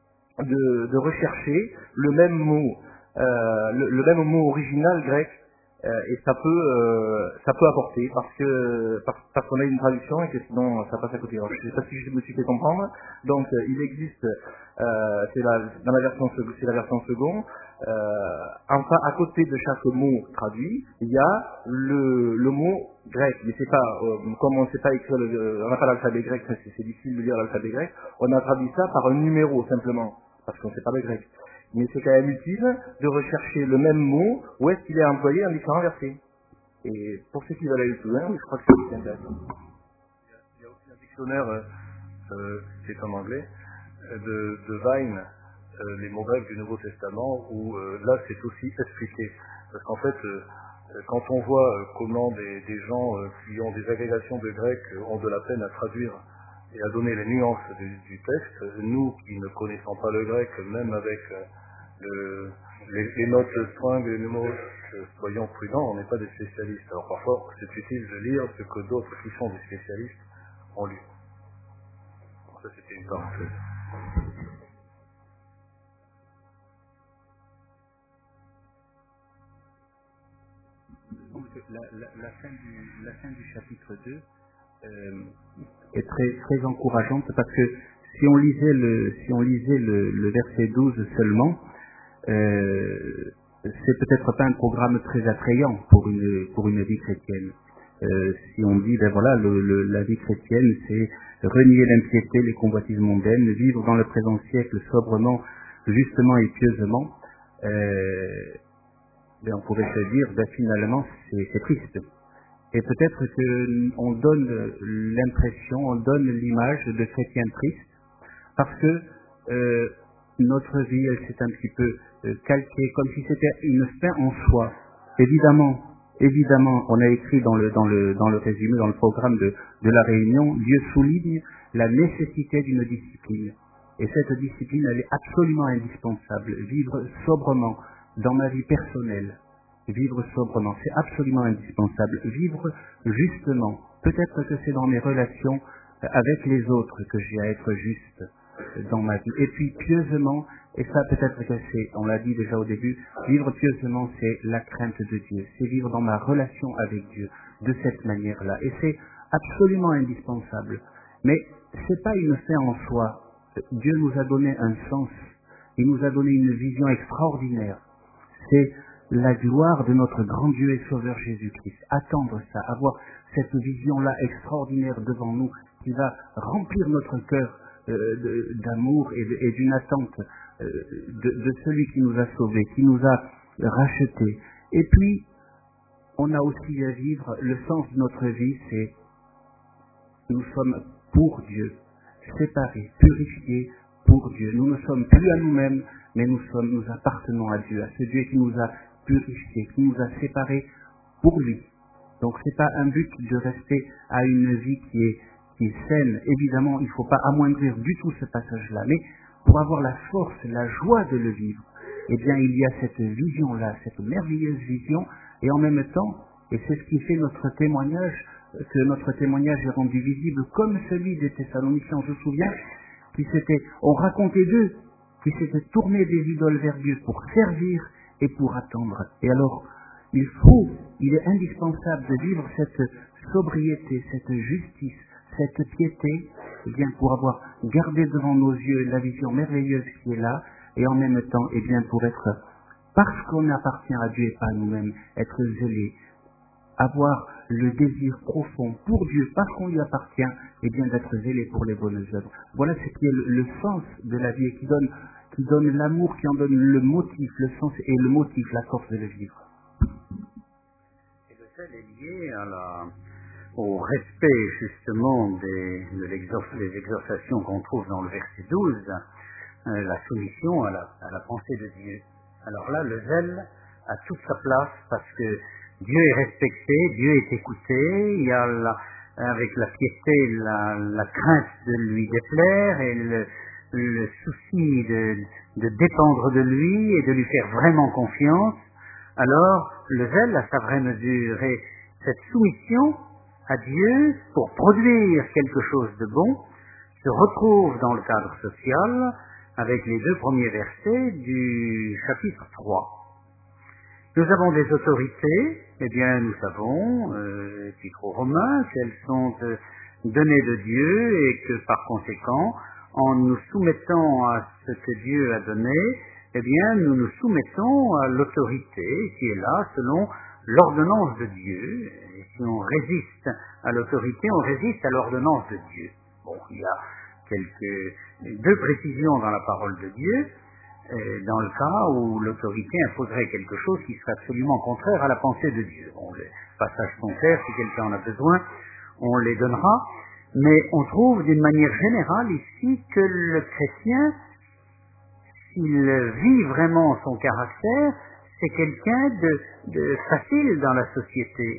de, de rechercher le même mot, euh, le, le même mot original grec, euh, et ça peut, euh, ça peut apporter parce que parce, parce qu'on a une traduction et que sinon ça passe à côté. Alors, je sais pas si je me suis fait comprendre. Donc euh, il existe, euh, c'est la, dans la version c'est la version seconde. Euh, enfin, à côté de chaque mot traduit, il y a le, le mot grec. Mais c'est pas, euh, comme on ne sait pas écrire, le, on n'a pas l'alphabet grec, c'est, c'est difficile de lire l'alphabet grec. On a traduit ça par un numéro simplement, parce qu'on ne sait pas le grec. Mais c'est quand même utile de rechercher le même mot, où est-ce qu'il est employé en différents versets. Et pour ceux qui veulent aller plus loin, je crois que c'est intéressant. Il y a aussi un dictionnaire euh, euh, qui est en anglais de, de Vine. Euh, les mots grecs du Nouveau Testament, où euh, là c'est aussi expliqué. Parce qu'en fait, euh, quand on voit euh, comment des, des gens euh, qui ont des agrégations de grec euh, ont de la peine à traduire et à donner les nuances du, du texte, nous qui ne connaissons pas le grec, même avec euh, le, les, les notes strong, les numéros, euh, soyons prudents, on n'est pas des spécialistes. Alors parfois c'est utile de lire ce que d'autres qui sont des spécialistes ont lu. Bon, ça c'était une parenthèse. La, la, la, fin du, la fin du chapitre deux euh, est très, très encourageante parce que si on lisait le, si on lisait le, le verset douze seulement, euh, c'est peut-être pas un programme très attrayant pour une, pour une vie chrétienne. Euh, si on dit, ben voilà, le, le, la vie chrétienne, c'est renier l'impiété, les convoitises mondaines, vivre dans le présent siècle sobrement, justement et pieusement. Euh, ben, on pourrait se dire, ben, finalement, c'est, c'est triste. Et peut-être qu'on donne l'impression, on donne l'image de chrétiens tristes, parce que euh, notre vie, elle s'est un petit peu euh, calquée, comme si c'était une fin en soi. Évidemment, évidemment, on a écrit dans le, dans le, dans le résumé, dans le programme de, de la réunion, Dieu souligne la nécessité d'une discipline. Et cette discipline, elle est absolument indispensable. Vivre sobrement dans ma vie personnelle, vivre sobrement, c'est absolument indispensable. Vivre justement, peut-être que c'est dans mes relations avec les autres que j'ai à être juste dans ma vie. Et puis pieusement, et ça peut-être que c'est, on l'a dit déjà au début, vivre pieusement, c'est la crainte de Dieu, c'est vivre dans ma relation avec Dieu de cette manière-là. Et c'est absolument indispensable. Mais c'est pas une fin en soi. Dieu nous a donné un sens, il nous a donné une vision extraordinaire. C'est la gloire de notre grand Dieu et Sauveur Jésus-Christ. Attendre ça, avoir cette vision-là extraordinaire devant nous, qui va remplir notre cœur euh, de, d'amour et, de, et d'une attente euh, de, de celui qui nous a sauvés, qui nous a rachetés. Et puis, on a aussi à vivre, le sens de notre vie, c'est nous sommes pour Dieu, séparés, purifiés pour Dieu. Nous ne sommes plus à nous-mêmes, mais nous sommes, nous appartenons à Dieu, à ce Dieu qui nous a purifiés, qui nous a séparés pour lui. Donc c'est pas un but de rester à une vie qui est, qui est saine. Évidemment, il ne faut pas amoindrir du tout ce passage-là, mais pour avoir la force, la joie de le vivre, eh bien il y a cette vision-là, cette merveilleuse vision, et en même temps, et c'est ce qui fait notre témoignage, que notre témoignage est rendu visible comme celui des Thessaloniciens, on se souvient, qui s'étaient, on racontait d'eux, qui s'étaient tournés des idoles vers Dieu pour servir et pour attendre. Et alors, il faut, il est indispensable de vivre cette sobriété, cette justice, cette piété, eh bien, pour avoir gardé devant nos yeux la vision merveilleuse qui est là, et en même temps, eh bien, pour être, parce qu'on appartient à Dieu et pas à nous-mêmes, être zélé, avoir le désir profond pour Dieu, parce qu'on lui appartient, et bien d'être zélé pour les bonnes œuvres. Voilà ce qui est le, le sens de la vie, et qui donne, qui donne l'amour, qui en donne le motif, le sens et le motif, la force de le vivre. Et le seul est lié à la, au respect justement des, de l'exor, des exhortations qu'on trouve dans le verset douze, euh, la soumission à la, à la pensée de Dieu. Alors là, le zèle a toute sa place parce que Dieu est respecté, Dieu est écouté, il y a la, avec la piété la, la crainte de lui déplaire et le, le souci de, de dépendre de lui et de lui faire vraiment confiance. Alors le zèle a sa vraie mesure et cette soumission à Dieu pour produire quelque chose de bon se retrouve dans le cadre social avec les deux premiers versets du chapitre trois. Nous avons des autorités, eh bien nous savons, euh, épître aux Romains, qu'elles sont euh, données de Dieu et que par conséquent, en nous soumettant à ce que Dieu a donné, eh bien nous nous soumettons à l'autorité qui est là selon l'ordonnance de Dieu. Et si on résiste à l'autorité, on résiste à l'ordonnance de Dieu. Bon, il y a quelques deux précisions dans la parole de Dieu. Dans le cas où l'autorité imposerait quelque chose qui serait absolument contraire à la pensée de Dieu. Bon, les passages sont clairs, si quelqu'un en a besoin, on les donnera, mais on trouve d'une manière générale ici que le chrétien, s'il vit vraiment son caractère, c'est quelqu'un de, de facile dans la société.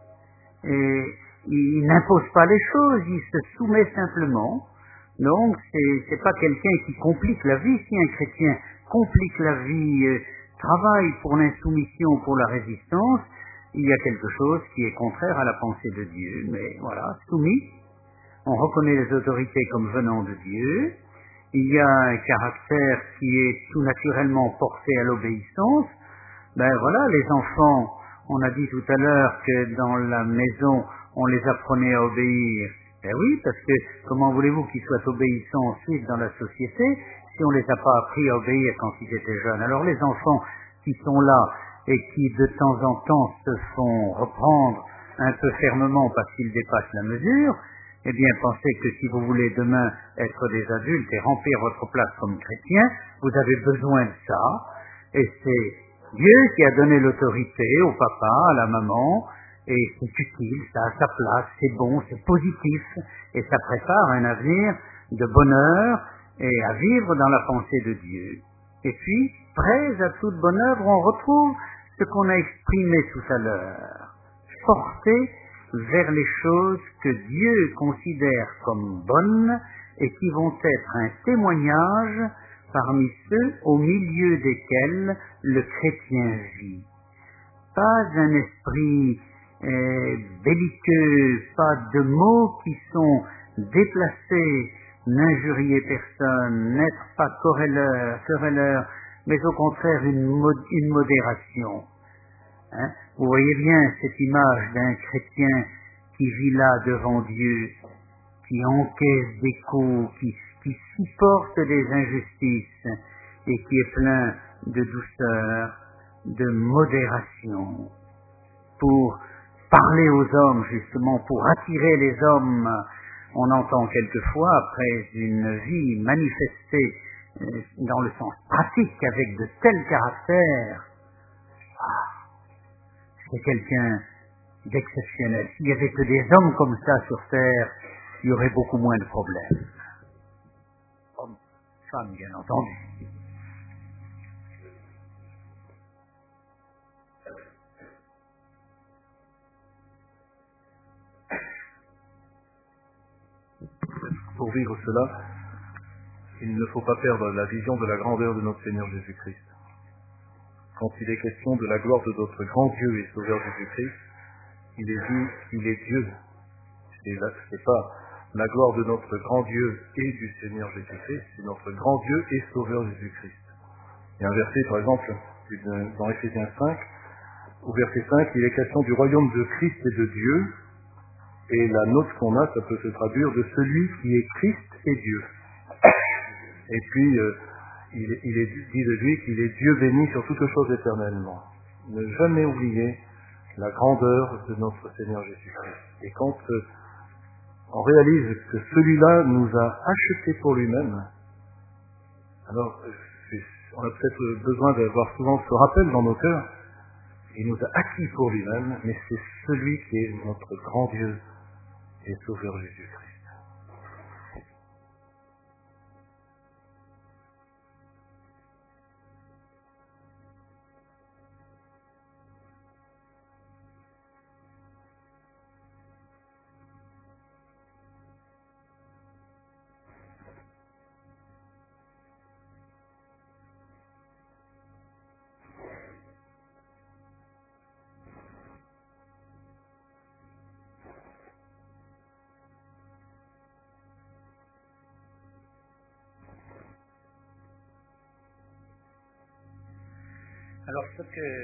Et il n'impose pas les choses, il se soumet simplement. Donc, c'est, c'est pas quelqu'un qui complique la vie. Si un chrétien complique la vie, euh, travaille pour l'insoumission, pour la résistance, il y a quelque chose qui est contraire à la pensée de Dieu. Mais voilà, soumis, on reconnaît les autorités comme venant de Dieu. Il y a un caractère qui est tout naturellement porté à l'obéissance. Ben voilà, les enfants, on a dit tout à l'heure que dans la maison, on les apprenait à obéir. Ben oui, parce que comment voulez-vous qu'ils soient obéissants ensuite dans la société si on les a pas appris à obéir quand ils étaient jeunes? Alors les enfants qui sont là et qui de temps en temps se font reprendre un peu fermement parce qu'ils dépassent la mesure, eh bien pensez que si vous voulez demain être des adultes et remplir votre place comme chrétien, vous avez besoin de ça, et c'est Dieu qui a donné l'autorité au papa, à la maman, et c'est utile, ça a sa place, c'est bon, c'est positif, et ça prépare un avenir de bonheur et à vivre dans la pensée de Dieu. Et puis, prêts à toute bonne œuvre, on retrouve ce qu'on a exprimé tout à l'heure, porté vers les choses que Dieu considère comme bonnes et qui vont être un témoignage parmi ceux au milieu desquels le chrétien vit. Pas un esprit euh, belliqueux, pas de mots qui sont déplacés, n'injurier personne, n'être pas querelleur, querelleur, mais au contraire une, mod- une modération. Hein? Vous voyez bien cette image d'un chrétien qui vit là devant Dieu, qui encaisse des coups, qui, qui supporte des injustices et qui est plein de douceur, de modération, pour parler aux hommes justement, pour attirer les hommes. On entend quelquefois, après une vie manifestée euh, dans le sens pratique avec de tels caractères, ah, c'est quelqu'un d'exceptionnel. S'il n'y avait que des hommes comme ça sur terre, il y aurait beaucoup moins de problèmes. Hommes, femmes, bien entendu. Pour vivre cela, il ne faut pas perdre la vision de la grandeur de notre Seigneur Jésus-Christ. Quand il est question de la gloire de notre grand Dieu et Sauveur Jésus-Christ, il est dit qu'il est Dieu. Ce n'est pas la gloire de notre grand Dieu et du Seigneur Jésus-Christ, c'est notre grand Dieu et Sauveur Jésus-Christ. Il y a un verset, par exemple, dans Éphésiens cinq, au verset cinq, il est question du royaume de Christ et de Dieu, et la note qu'on a, ça peut se traduire de celui qui est Christ et Dieu. Et puis, euh, il, il est dit de lui qu'il est Dieu béni sur toutes choses éternellement. Ne jamais oublier la grandeur de notre Seigneur Jésus-Christ. Et quand euh, on réalise que celui-là nous a achetés pour lui-même, alors on a peut-être besoin d'avoir souvent ce rappel dans nos cœurs. Il nous a acquis pour lui-même, mais c'est celui qui est notre grand Dieu et Sauveur Jésus-Christ. Alors, ce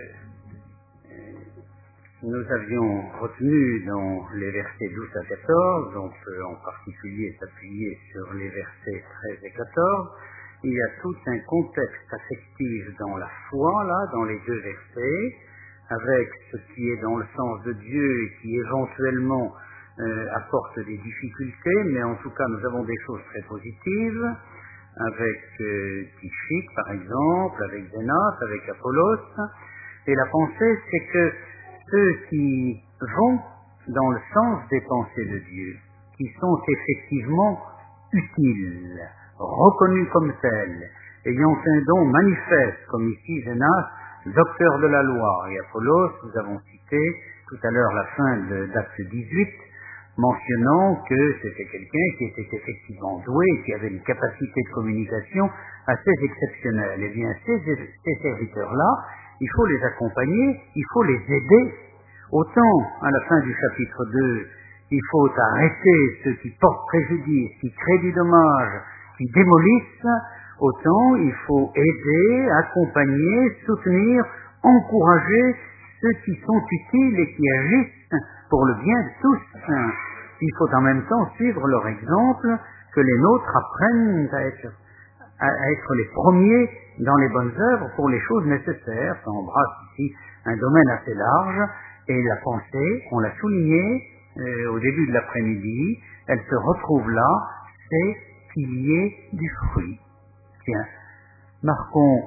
que nous avions retenu dans les versets douze à quatorze, on peut en particulier s'appuyer sur les versets treize et quatorze, il y a tout un contexte affectif dans la foi, là, dans les deux versets, avec ce qui est dans le sens de Dieu et qui éventuellement euh, apporte des difficultés, mais en tout cas nous avons des choses très positives, avec euh, Tychique par exemple, avec Zénas, avec Apollos, et la pensée c'est que ceux qui vont dans le sens des pensées de Dieu, qui sont effectivement utiles, reconnus comme tels, ayant un don manifeste, comme ici Zénas, docteur de la loi, et Apollos, nous avons cité tout à l'heure la fin de d'acte dix-huit, mentionnant que c'était quelqu'un qui était effectivement doué, qui avait une capacité de communication assez exceptionnelle. Eh bien, ces, ces serviteurs-là, il faut les accompagner, il faut les aider. Autant, à la fin du chapitre deux, il faut arrêter ceux qui portent préjudice, qui créent du dommage, qui démolissent, autant il faut aider, accompagner, soutenir, encourager ceux qui sont utiles et qui agissent pour le bien de tous. Il faut en même temps suivre leur exemple, que les nôtres apprennent à être, à être les premiers dans les bonnes œuvres pour les choses nécessaires. Ça embrasse ici un domaine assez large, et la pensée, on l'a souligné euh, au début de l'après-midi, elle se retrouve là, c'est qu'il y ait du fruit. Tiens, marquons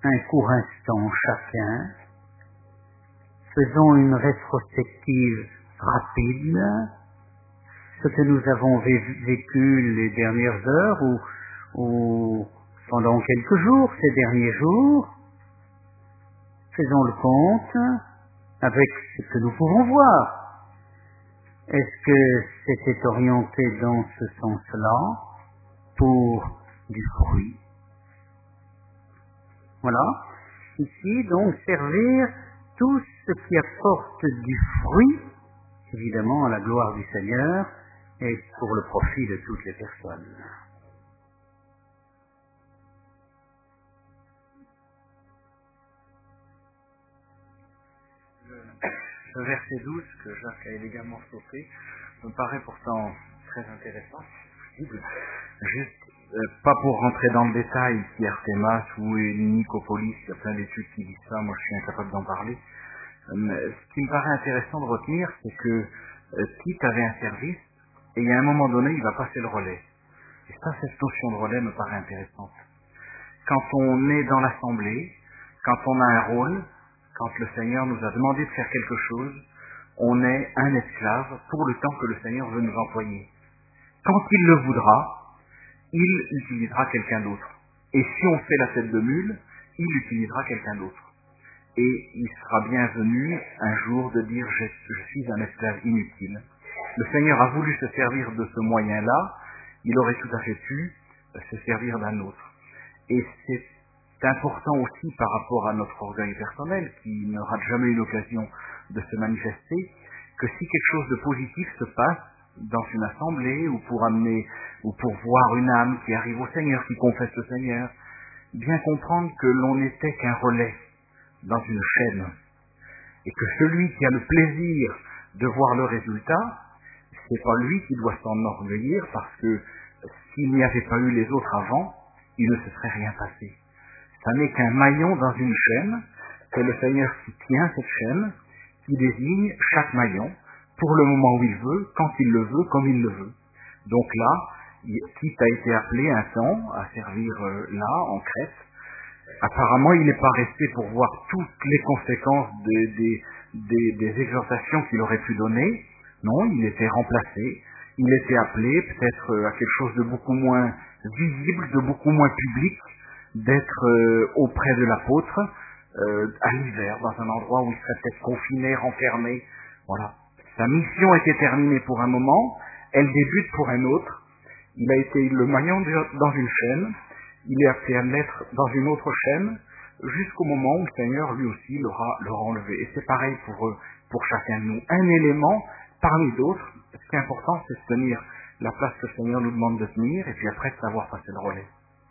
un court instant chacun. Faisons une rétrospective rapide, ce que nous avons vécu les dernières heures ou, ou pendant quelques jours, ces derniers jours. Faisons le compte avec ce que nous pouvons voir. Est-ce que c'était orienté dans ce sens-là pour du fruit? Voilà. Ici, donc, servir tout ce qui apporte du fruit, évidemment à la gloire du Seigneur et pour le profit de toutes les personnes. Le verset douze, que Jacques a élégamment sauté, me paraît pourtant très intéressant, juste, euh, pas pour rentrer dans le détail, qui est Artemas ou Nicopolis, il y a plein d'études qui disent ça, moi je suis incapable d'en parler. Mais ce qui me paraît intéressant de retenir, c'est que euh, Tite avait un service, et à un moment donné, il va passer le relais. Et ça, cette notion de relais me paraît intéressante. Quand on est dans l'assemblée, quand on a un rôle, quand le Seigneur nous a demandé de faire quelque chose, on est un esclave pour le temps que le Seigneur veut nous employer. Quand il le voudra, il utilisera quelqu'un d'autre. Et si on fait la tête de mule, il utilisera quelqu'un d'autre. Et il sera bienvenu un jour de dire je, je suis un esclave inutile. Le Seigneur a voulu se servir de ce moyen-là, il aurait tout à fait pu se servir d'un autre. Et c'est important aussi par rapport à notre orgueil personnel, qui ne rate jamais une occasion de se manifester, que si quelque chose de positif se passe dans une assemblée, ou pour amener, ou pour voir une âme qui arrive au Seigneur, qui confesse le Seigneur, bien comprendre que l'on n'était qu'un relais dans une chaîne, et que celui qui a le plaisir de voir le résultat, c'est pas lui qui doit s'enorgueillir, parce que s'il n'y avait pas eu les autres avant, il ne se serait rien passé. Ça n'est qu'un maillon dans une chaîne, c'est le Seigneur qui tient cette chaîne, qui désigne chaque maillon, pour le moment où il veut, quand il le veut, comme il le veut. Donc là, Tite a été appelé un temps à servir là, en Crète. Apparemment, il n'est pas resté pour voir toutes les conséquences des, des, des, des exhortations qu'il aurait pu donner. Non, il était remplacé. Il était appelé peut-être à quelque chose de beaucoup moins visible, de beaucoup moins public, d'être euh, auprès de l'apôtre, euh, à l'hiver, dans un endroit où il serait peut-être confiné, renfermé. Voilà. Sa mission était terminée pour un moment, elle débute pour un autre. Il a été le maillon dans une chaîne, il est appelé à l'être dans une autre chaîne, jusqu'au moment où le Seigneur lui aussi l'aura, l'aura enlevé. Et c'est pareil pour eux, pour chacun de nous. Un élément parmi d'autres. Ce qui est important, c'est de tenir la place que le Seigneur nous demande de tenir, et puis après de savoir passer le relais.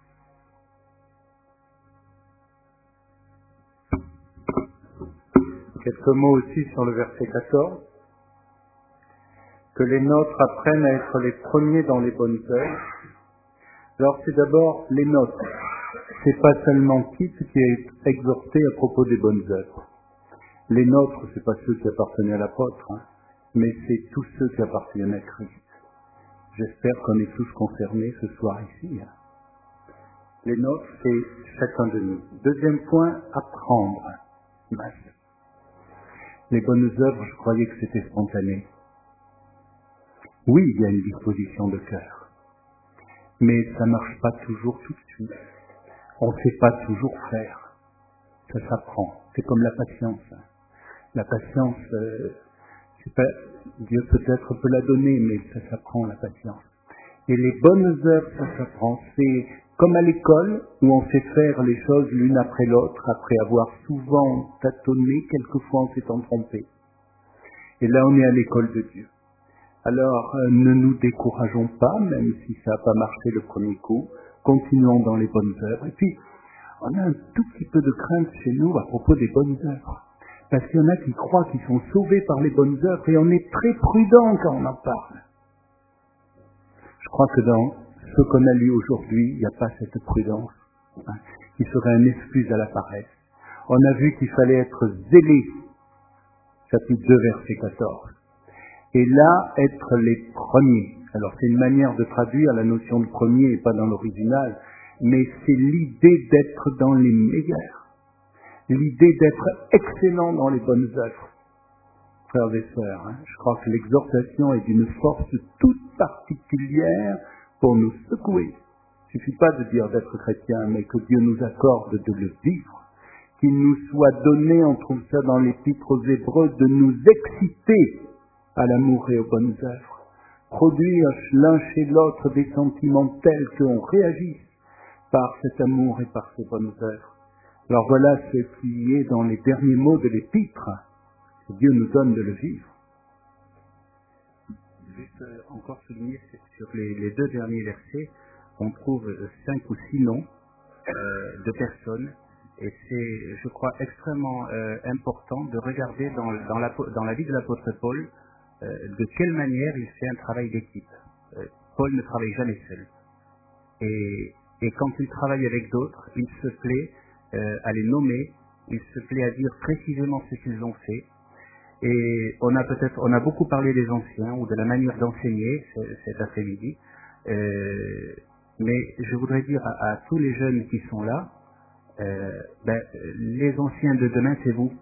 Quelques mots aussi sur le verset quatorze. Que les nôtres apprennent à être les premiers dans les bonnes œuvres. Alors c'est d'abord les nôtres. C'est pas seulement Tite qui est exhorté à propos des bonnes œuvres. Les nôtres, c'est pas ceux qui appartenaient à l'apôtre, hein, mais c'est tous ceux qui appartiennent à Christ. J'espère qu'on est tous concernés ce soir ici. Hein. Les nôtres, c'est chacun de nous. Deuxième point, apprendre. Mal. Les bonnes œuvres, je croyais que c'était spontané. Oui, il y a une disposition de cœur. Mais ça ne marche pas toujours tout de suite. On ne sait pas toujours faire. Ça s'apprend. C'est comme la patience. La patience, euh, c'est pas, Dieu peut-être peut la donner, mais ça s'apprend, la patience. Et les bonnes œuvres, ça s'apprend. C'est comme à l'école, où on sait faire les choses l'une après l'autre, après avoir souvent tâtonné, quelquefois en s'étant trompé. Et là, on est à l'école de Dieu. Alors, euh, ne nous décourageons pas, même si ça n'a pas marché le premier coup. Continuons dans les bonnes œuvres. Et puis, on a un tout petit peu de crainte chez nous à propos des bonnes œuvres. Parce qu'il y en a qui croient qu'ils sont sauvés par les bonnes œuvres, et on est très prudent quand on en parle. Je crois que dans ce qu'on a lu aujourd'hui, il n'y a pas cette prudence, hein, qui serait une excuse à la paresse. On a vu qu'il fallait être zélé, chapitre deux, verset quatorze. Et là, être les premiers. Alors c'est une manière de traduire la notion de premier et pas dans l'original, mais c'est l'idée d'être dans les meilleurs. l'idée d'être excellent dans les bonnes œuvres. Frères et sœurs, hein, je crois que l'exhortation est d'une force toute particulière pour nous secouer. Il ne suffit pas de dire d'être chrétien, mais que Dieu nous accorde de le vivre. Qu'il nous soit donné, on trouve ça dans l'Épître aux Hébreux, de nous exciter à l'amour et aux bonnes œuvres. Produire l'un chez l'autre des sentiments tels qu'on réagisse par cet amour et par ces bonnes œuvres. Alors voilà ce qui est dans les derniers mots de l'Épître. Que Dieu nous donne de le vivre. Juste euh, encore souligner sur les, les deux derniers versets, on trouve euh, cinq ou six noms euh, de personnes, et c'est, je crois, extrêmement euh, important de regarder dans, dans, la, dans la vie de l'apôtre Paul euh, de quelle manière il fait un travail d'équipe. Euh, Paul ne travaille jamais seul. Et, et quand il travaille avec d'autres, il se plaît euh, à les nommer, il se plaît à dire précisément ce qu'ils ont fait. Et on a peut-être, on a beaucoup parlé des anciens ou de la manière d'enseigner cet après-midi, euh, mais je voudrais dire à, à tous les jeunes qui sont là, euh, ben, les anciens de demain, c'est vous.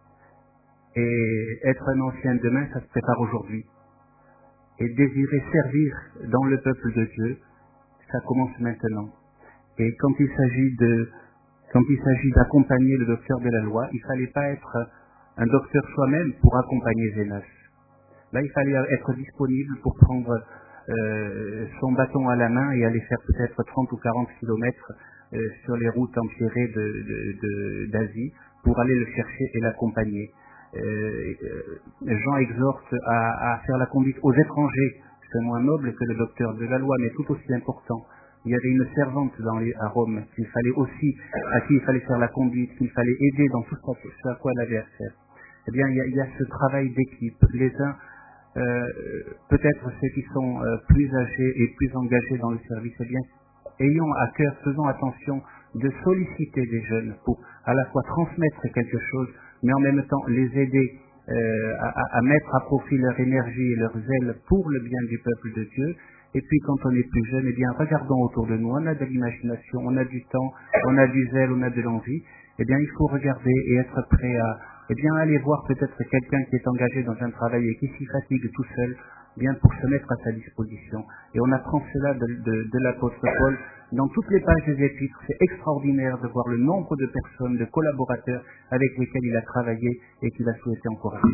Et être un ancien de demain, ça se prépare aujourd'hui. Et désirer servir dans le peuple de Dieu, ça commence maintenant. Et quand il s'agit de, quand il s'agit d'accompagner le docteur de la loi, il fallait pas être un docteur soi-même pour accompagner Zénas. Là, il fallait être disponible pour prendre euh, son bâton à la main et aller faire peut-être trente ou quarante kilomètres euh, sur les routes empierrées de, de, de, d'Asie pour aller le chercher et l'accompagner. Euh, euh, Jean exhorte à, à faire la conduite aux étrangers. C'est moins noble que le docteur de la loi, mais tout aussi important. Il y avait une servante dans les, à Rome qu'il fallait aussi, à qui il fallait faire la conduite, qu'il fallait aider dans tout ce à quoi elle avait affaire. Eh bien, il y a, il y a ce travail d'équipe. Les uns, euh, peut-être ceux qui sont euh, plus âgés et plus engagés dans le service, eh bien, ayons à cœur, faisons attention de solliciter des jeunes pour à la fois transmettre quelque chose, mais en même temps les aider euh, à, à mettre à profit leur énergie et leur zèle pour le bien du peuple de Dieu. Et puis quand on est plus jeune, eh bien, regardons autour de nous, on a de l'imagination, on a du temps, on a du zèle, on a de l'envie. Eh bien, il faut regarder et être prêt à, eh bien, aller voir peut-être quelqu'un qui est engagé dans un travail et qui s'y fatigue tout seul, bien pour se mettre à sa disposition. Et on apprend cela de, de, de l'apôtre Paul dans toutes les pages des épîtres. C'est extraordinaire de voir le nombre de personnes, de collaborateurs avec lesquels il a travaillé et qu'il a souhaité encourager.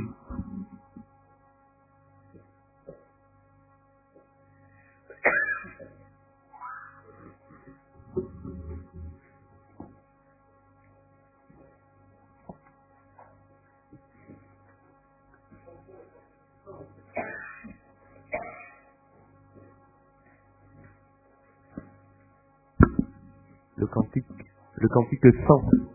Le cantique, le cantique cent.